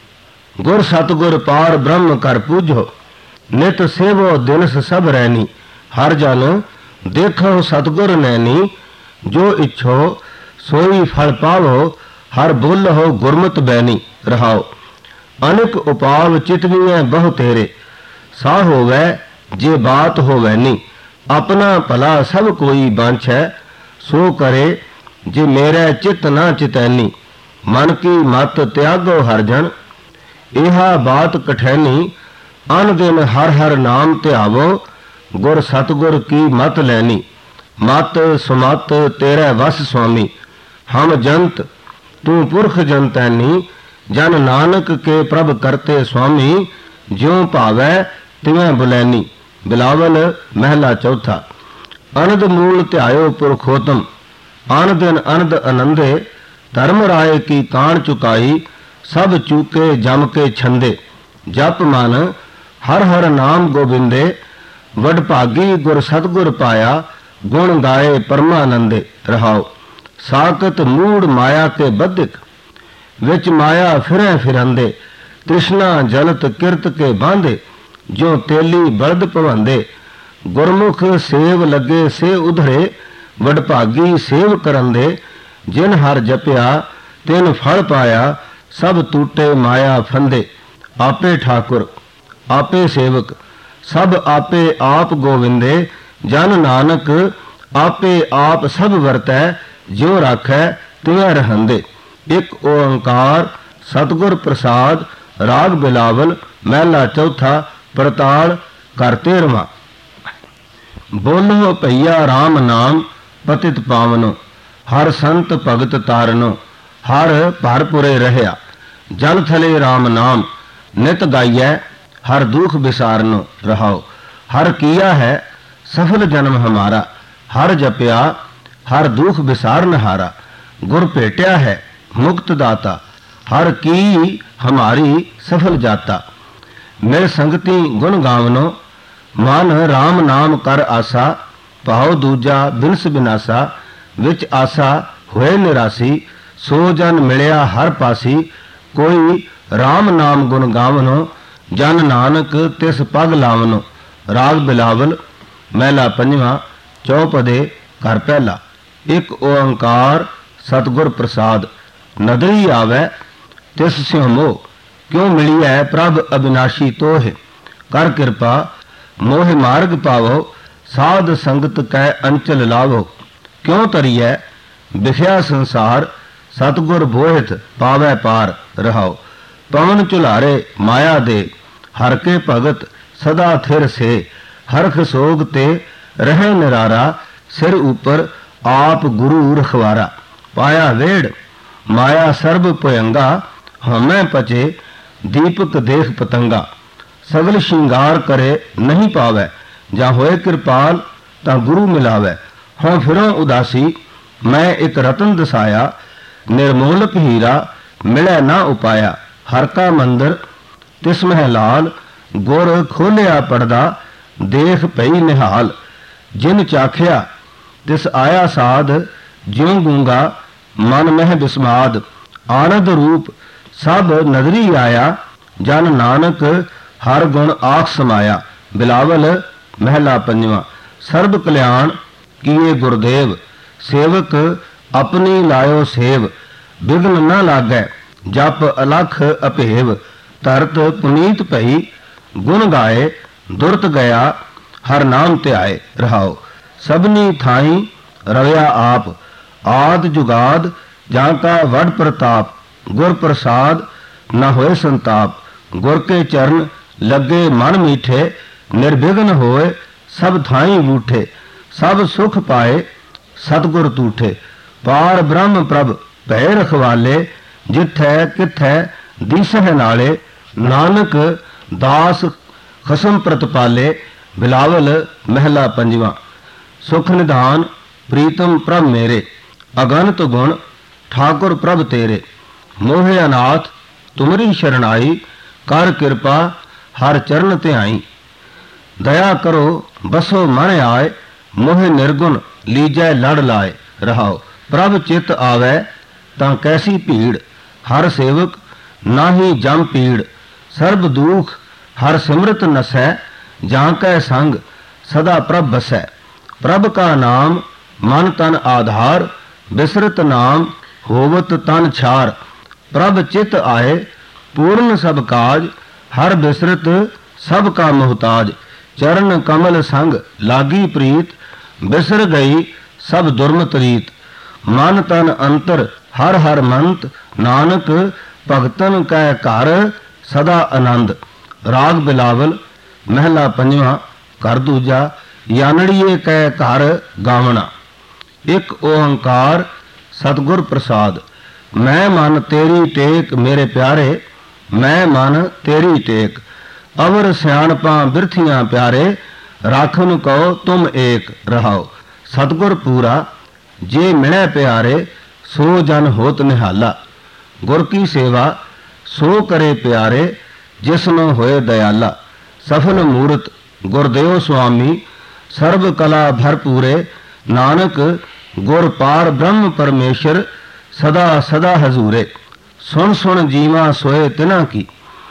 ਗੁਰ ਸਤਗੁਰ ਪਾਰ ਬ੍ਰਹਮ ਕਰ ਪੂਜੋ, ਨਿਤ ਸੇਵੋ ਦਿਨਸ ਸਭ ਰਹਿਨੀ। ਹਰ ਜਨ ਦੇਖੋ ਸਤਗੁਰ ਨੈਨੀ, ਜੋ ਇੱਛੋ ਸੋਈ ਫਲ ਪਾਵੋ। ਹਰ ਬੋਲੋ ਗੁਰਮਤਿ ਬੈਨੀ। ਰਹਾਓ। ਅਨੇਕ ਉਪਾਵ ਚਿਤਵੀਐ ਬਹੁ ਤੇਰੇ, ਸਾ ਹੋਵੈ ਜੇ ਬਾਤ ਹੋਵੈ ਨੀ। ਆਪਣਾ ਭਲਾ ਸਭ ਕੋਈ ਬਾਂਛੈ, ਸੋ ਕਰੇ ਜੇ ਮੇਰਾ ਚਿਤ ਨਾ ਚਿਤੈਨੀ। ਮਨ ਕੀ ਮਤ ਤਿਆਗੋ ਹਰ ਜਨ, ਇਹਾ ਬਾਤ ਕਠੈਨੀ। ਅਨ ਦਿਨ ਹਰ ਹਰ ਨਾਮ ਧਿਆਵੋ, ਗੁਰ ਸਤਗੁਰ ਕੀ ਮਤ ਲੈਨੀ। ਮਤ ਸੁਮਤ ਤੇਰੇ ਵਸ ਸੁਆਮੀ, ਹਮ ਜੰਤ ਤੂੰ ਪੁਰਖ ਜੰਤੈਨੀ। ਜਨ ਨਾਨਕ ਕੇ ਪ੍ਰਭ ਕਰਤੇ ਸੁਆਮੀ, ਜਿਉ ਭਾਵੈ ਤਿਵੇਂ ਬੁਲੈਨੀ। ਬਿਲਾਵਲ ਮਹਿਲਾ ਚੌਥਾ। ਅਨੰਦ ਮੂਲ ਧਿਆਇਓ ਪੁਰਖੋਤਮ, ਅਨ ਦਿਨ ਅਨੰਦ ਆਨੰਦੇ। ਧਰਮ ਰਾਏ ਕੀ ਕਾਣ ਚੁਕਾਈ, ਸਭ ਚੂਕੇ ਜਮ ਕੇ ਛੰਦੇ। ਜਪ ਮਨ ਹਰ ਹਰ ਨਾਮ ਗੋਬਿੰਦੇ, ਵਡਭਾਗੀ ਗੁਰ ਸਤਗੁਰ ਪਾਇਆ। ਗੁਣ ਗਾਏ ਪਰਮਾਨੰਦੇ। ਰਹਾਓ। ਸਾਕਤ ਮੂੜ ਮਾਇਆ ਕੇ ਬੱਧਿਕ, ਵਿੱਚ ਮਾਇਆ ਫਿਰੈ ਫਿਰੰਦੇ। ਤ੍ਰਿਸ਼ਨਾ ਜਲਤ ਕਿਰਤ ਕੇ ਬਾਂਧੇ, ਜੋ ਤੇਲੀ ਬਲਦ ਭਵੰਦੇ। ਗੁਰਮੁਖ ਸੇਵ ਲੱਗੇ ਸੇ ਉਧਰੇ, ਵਡਭਾਗੀ ਸੇਵ ਕਰੰਦੇ। ਜਿਨ ਹਰ ਜਪਿਆ ਤਿਨ ਫਲ ਪਾਇਆ, ਸਭ ਟੂਟੇ ਮਾਇਆ ਫੰਦੇ। ਆਪੇ ਠਾਕੁਰ ਆਪੇ ਸੇਵਕ, ਸਭ ਆਪੇ ਆਪ ਗੋਵਿੰਦੇ। ਜਨ ਨਾਨਕ ਆਪੇ ਆਪ ਸਭ ਵਰਤੈ, ਜਿਉ ਰਾਖੈ ਤਿਵੇਂ ਰਹੰਦੇ। ਇੱਕ ਓੰਕਾਰ ਸਤਿਗੁਰ ਪ੍ਰਸਾਦ। ਰਾਗ ਬਿਲਾਵਲ ਮਹਿਲਾ ਚੌਥਾ। ਪ੍ਰਤਾਲ ਘਰ ਤੇਰਵਾਂ। ਬੋਲੋ ਭਈਆ ਰਾਮ ਨਾਮ, ਪਤਿਤ ਪਾਵਨੋ। ਹਰ ਸੰਤ ਭਗਤ ਤਾਰਨੋ, ਹਰ ਭਰਪੁਰੇ ਰਹਿਆ। ਜਲ ਥਲੇ ਰਾਮ ਨਾਮ, ਨਿਤ ਗਾਈਐ ਹਰ ਦੁਖ ਵਿਸਾਰਨੋ। ਰਹਾਓ। ਹਰ ਕੀਆ ਹੈ ਸਫਲ ਜਨਮ ਹਮਾਰਾ, ਹਰ ਜਪਿਆ ਹਰ ਦੁਖ ਵਿਸਾਰਨ ਹਾਰਾ। ਗੁਰ ਭੇਟਿਆ ਹੈ ਮੁਕਤ ਦਾਤਾ, ਹਰ ਕੀ ਹਮਾਰੀ ਸਫਲ ਜਾਤਾ। ਮਿਲ ਸੰਗਤੀ ਗੁਣ ਗਾਵਨੋ, ਮਨ ਰਾਮ ਨਾਮ ਕਰ ਆਸਾ। ਭਾਉ ਦੂਜਾ ਬਿਨਸ ਬਿਨਾਸਾ, ਵਿੱਚ ਆਸਾ ਹੋਏ ਨਿਰਾਸੀ। ਸੋ ਜਨ ਮਿਲਿਆ ਹਰ ਪਾਸੀ, ਕੋਈ ਰਾਮ ਨਾਮ ਗੁਣ ਗਾਵਨੋ। ਜਨ ਨਾਨਕ ਤਿਸ ਪਗ ਲਾਵਨੋ। ਰਾਗ ਬਿਲਾਵਲ ਮਹਿਲਾ ਪੰਜਵਾਂ। ਚੌਪਦੇ ਘਰ ਪਹਿਲਾ। ਇੱਕ ਓੰਕਾਰ ਸਤਿਗੁਰ ਪ੍ਰਸਾਦ। ਨਦਰੀ ਆਵੈ ਤਿਸ ਸਿਉ ਮੋਹ, ਕਿਉ ਮਿਲੀਐ ਪ੍ਰਭ ਅਬਿਨਾਸ਼ੀ ਤੋਹਿ। ਕਰ ਕਿਰਪਾ ਮੋਹਿ ਮਾਰਗ ਪਾਵੋ, ਸਾਧ ਸੰਗਤ ਕੈ ਅੰਚਲ ਲਾਵੋ। ਕਿਉ ਤਰੀਐ ਵਿਖਿਆ ਸੰਸਾਰ, ਸਤਿਗੁਰ ਬੋਹਿਤ ਪਾਵੈ ਪਾਰ। ਰਹਾਓ। ਪਵਨ ਝੁਲਾਰੇ ਮਾਇਆ ਦੇ, ਹਰ ਕੇ ਭਗਤ ਸਦਾ ਥਿਰ ਸੇ। ਹਰਖ ਸੋਗ ਤੇ ਰਹਿ ਨਿਰਾਰਾ, ਸਿਰ ਉਪਰ ਆਪ ਗੁਰੂ ਰਖਵਾਰਾ। ਪਾਇਆ ਵੇੜ ਮਾਇਆ ਸਰਬ ਭਯੰਗਾ, ਹਉਮੈ ਪਚੇ ਦੀਪਕ ਦੇਖ ਪਤੰਗਾ। ਸਗਲ ਸ਼ਿੰਗਾਰ ਕਰੇ ਨਹੀਂ ਪਾਵੈ, ਜਾਂ ਹੋਏ ਕਿਰਪਾਲ ਤਾਂ ਗੁਰੂ ਮਿਲਾਵੈ। ਹੋਂ ਫਿਰੋਂ ਉਦਾਸੀ ਮੈਂ ਇੱਕ ਰਤਨ ਦਸਾਇਆ, ਨਿਰਮੋਲਕ ਹੀਰਾ ਮਿਲੈ ਨਾ ਉਪਾਇਆ। ਹਰ ਕਾ ਮੰਦਰ ਤਿਸ ਮਹਿ ਲਾਲ, ਗੁਰ ਖੋਲਿਆ ਪਰਦਾ ਦੇਖ ਪਈ ਨਿਹਾਲ। ਜਿਨ ਚਾਖਿਆ ਤਿਸ ਆਇਆ ਸਾਧ, ਜਿਉ ਗੂੰਗਾ ਮਨ ਮਹਿ ਬਿਸਮਾਦ। ਆਨੰਦ ਰੂਪ ਸਭ ਨਦਰੀ ਆਇਆ, ਜਨ ਨਾਨਕ ਹਰ ਗੁਣ ਆਖ ਸਮਾਇਆ। ਬਿਲਾਵਲ ਮਹਿਲਾ ਪੰਜਵਾਂ। ਸਰਬ ਕਲਿਆਣ ਕੀਏ ਗੁਰਦੇਵ, ਸੇਵਕ ਆਪਣੀ ਲਾਇਓ ਸੇਵ। ਬਿਘਨ ਨਾ ਲਾਗੈ ਜਪ ਅਲਖ ਅਭੇਵ, ਧਰਤ ਪੁਨੀਤ ਭਈ ਗੁਣ ਗਾਏ। ਦੁਰਤ ਗਿਆ ਹਰ ਨਾਮ ਧਿਆਏ। ਰਹਾਓ। ਸਭਨੀ ਥਾਈ ਰਵਿਆ ਆਪ, ਆਦ ਜੁਗਾਦ ਜਾਂ ਕਾ ਵਡ ਪ੍ਰਤਾਪ। ਗੁਰ ਪ੍ਰਸਾਦ ਨਾ ਹੋਏ ਸੰਤਾਪ, ਗੁਰ ਕੇ ਚਰਨ ਲੱਗੇ ਮਨ ਮੀਠੇ। ਨਿਰਵਿਘਨ ਹੋਏ ਸਭ ਥਾਈ ਬੂਠੇ, ਸਭ ਸੁਖ ਪਾਏ ਸਤਿਗੁਰ ਤੂਠੇ। ਪਾਰ ਬ੍ਰਹਮ ਪ੍ਰਭ ਭੈ ਰਖਵਾਲੇ, ਜਿਥੈ ਕਿਥੈ ਦੀਸਹਿ ਨਾਲੇ। ਨਾਨਕ ਦਾਸ ਖਸਮ ਪ੍ਰਤਪਾਲੇ। ਬਿਲਾਵਲ ਮਹਿਲਾ ਪੰਜਵਾਂ। सुख निधान प्रीतम प्रभ मेरे, अगणित गुण ठाकुर प्रभ तेरे। मोहे अनाथ तुमरी शरणाई, कर कृपा हर चरण ध्याई। दया करो बसो मन आए, मोहे निर्गुण लीजै लड़ लाए। रहाओ प्रभ चित आवै तां कैसी भीड़, हर सेवक नाही जम पीड़। सर्ब दुख हर सिमरत नसै, जां कै संग सदा प्रभ बसै। प्रभ का नाम मन तन आधार, बिसरत नाम होवत तन छार। प्रभ चित आए पूर्ण सब काज, हर बिसरत सब का मोहताज। चरण कमल संग लागी प्रीत, बिसर गई सब दुर्मत रीत। मन तन अंतर हर हर मंत, नानक भगतन कै घर सदा आनंद। राग बिलावल महला पंजवां घर दूजा। यानड़िए कै घर गावना। एक ओंकार सतगुर प्रसाद। मैं मन तेरी टेक मेरे प्यारे, मैं मन तेरी टेक। अवर सियाणपा बिरथियां प्यारे, राखन कहो तुम एक। रहाओ सतगुर पूरा जे मिलै प्यारे, सो जन होत निहाला। गुर की सेवा सो करे प्यारे, जिसनो होए दयाला। सफल मूरत गुरदेव स्वामी, सर्व कला भरपूरे। नानक गुर पार ब्रह्म परमेश्वर, सदा सदा हजूरे। सुन सुन जीवा सोए तिना की,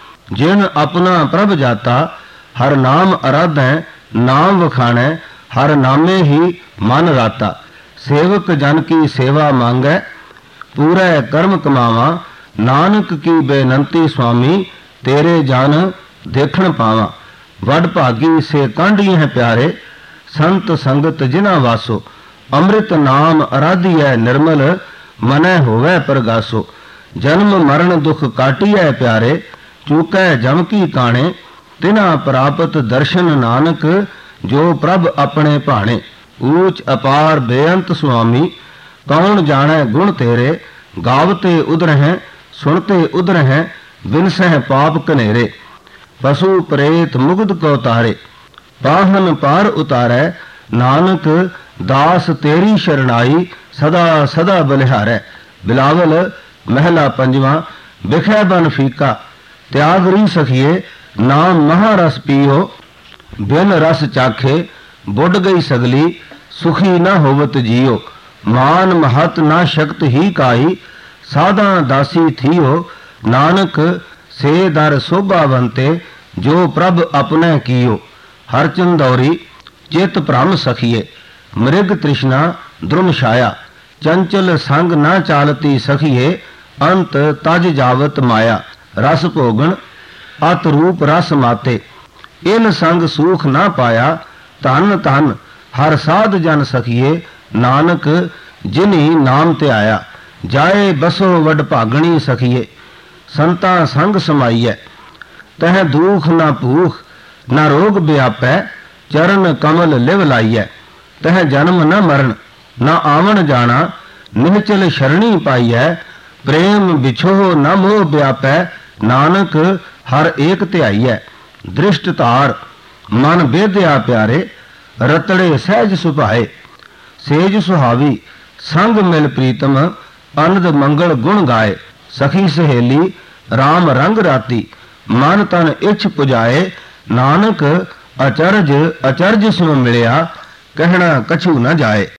जिन अपना प्रभ जाता। हर नाम आराधै नाम वखाणै, हर नामे ही मन राता। सेवक जन की सेवा मांगै, पूरे कर्म कमावा। नानक की बेनंती स्वामी, तेरे जन देखण पावा। वड भागी से कांढी है प्यारे, संत संगत जिना वासो। अमृत नाम आराधियै निर्मल, मनै होवै परगासो। जन्म मरण दुख काटियै प्यारे, चूकै जम की काणे। तिना प्राप्त दर्शन नानक, जो प्रभ अपने भाणे। ऊच अपार बेअंत स्वामी, कौन जाने गुण तेरे। गावते उधर हैं सुनते उधर हैं, बिनसह पाप कनेरे। पशु प्रेत मुग्ध को तारे, पाहन पार उतारै। नानक दास तेरी शरणाई, सदा सदा बलिहारै। बिलावल महला पंजवा। बिखै बन फीका त्याग री सखिए, नाम महारस पियो। बिन रस चाखे बुढ़ गई सगली, सुखी न होवत जियो। मान महत ना शक्त ही काई, साधा दासी थियो। नानक से दर शोभावंते, जो प्रभ अपने कियो। हर चंदौरी चित भ्रम सखिए, मृग तृष्णा द्रुम छाया। चंचल संग न चालती सखिए, अंत तज जावत माया। रस भोगन अत रूप रस माते, इन संग सूख न पाया। धन धन हर साध जन सखिए, नानक जिनी नाम ते आया। जाए बसो वड भागणी सखिए, संता संग समाइए। तह दुख न भूख न रोग व्यापै, चरण कमल लिव लाइए। तह जन्म न मरण न आवन जाना, निहचल शरणी पाइए। प्रेम बिछोह न मोह व्यापै, नानक हर एक ध्याइए। दृष्ट तार मन बेध्या प्यारे, रतड़े सहज सुभाए। सेज सुहावी संग मिल प्रीतम, आनंद मंगल गुण गाए। सखी सहेली राम रंग राती, मन तन इच्छ पुजाए। नानक अचरज अचरज सुन मिलिया, कहना कछु न जाए।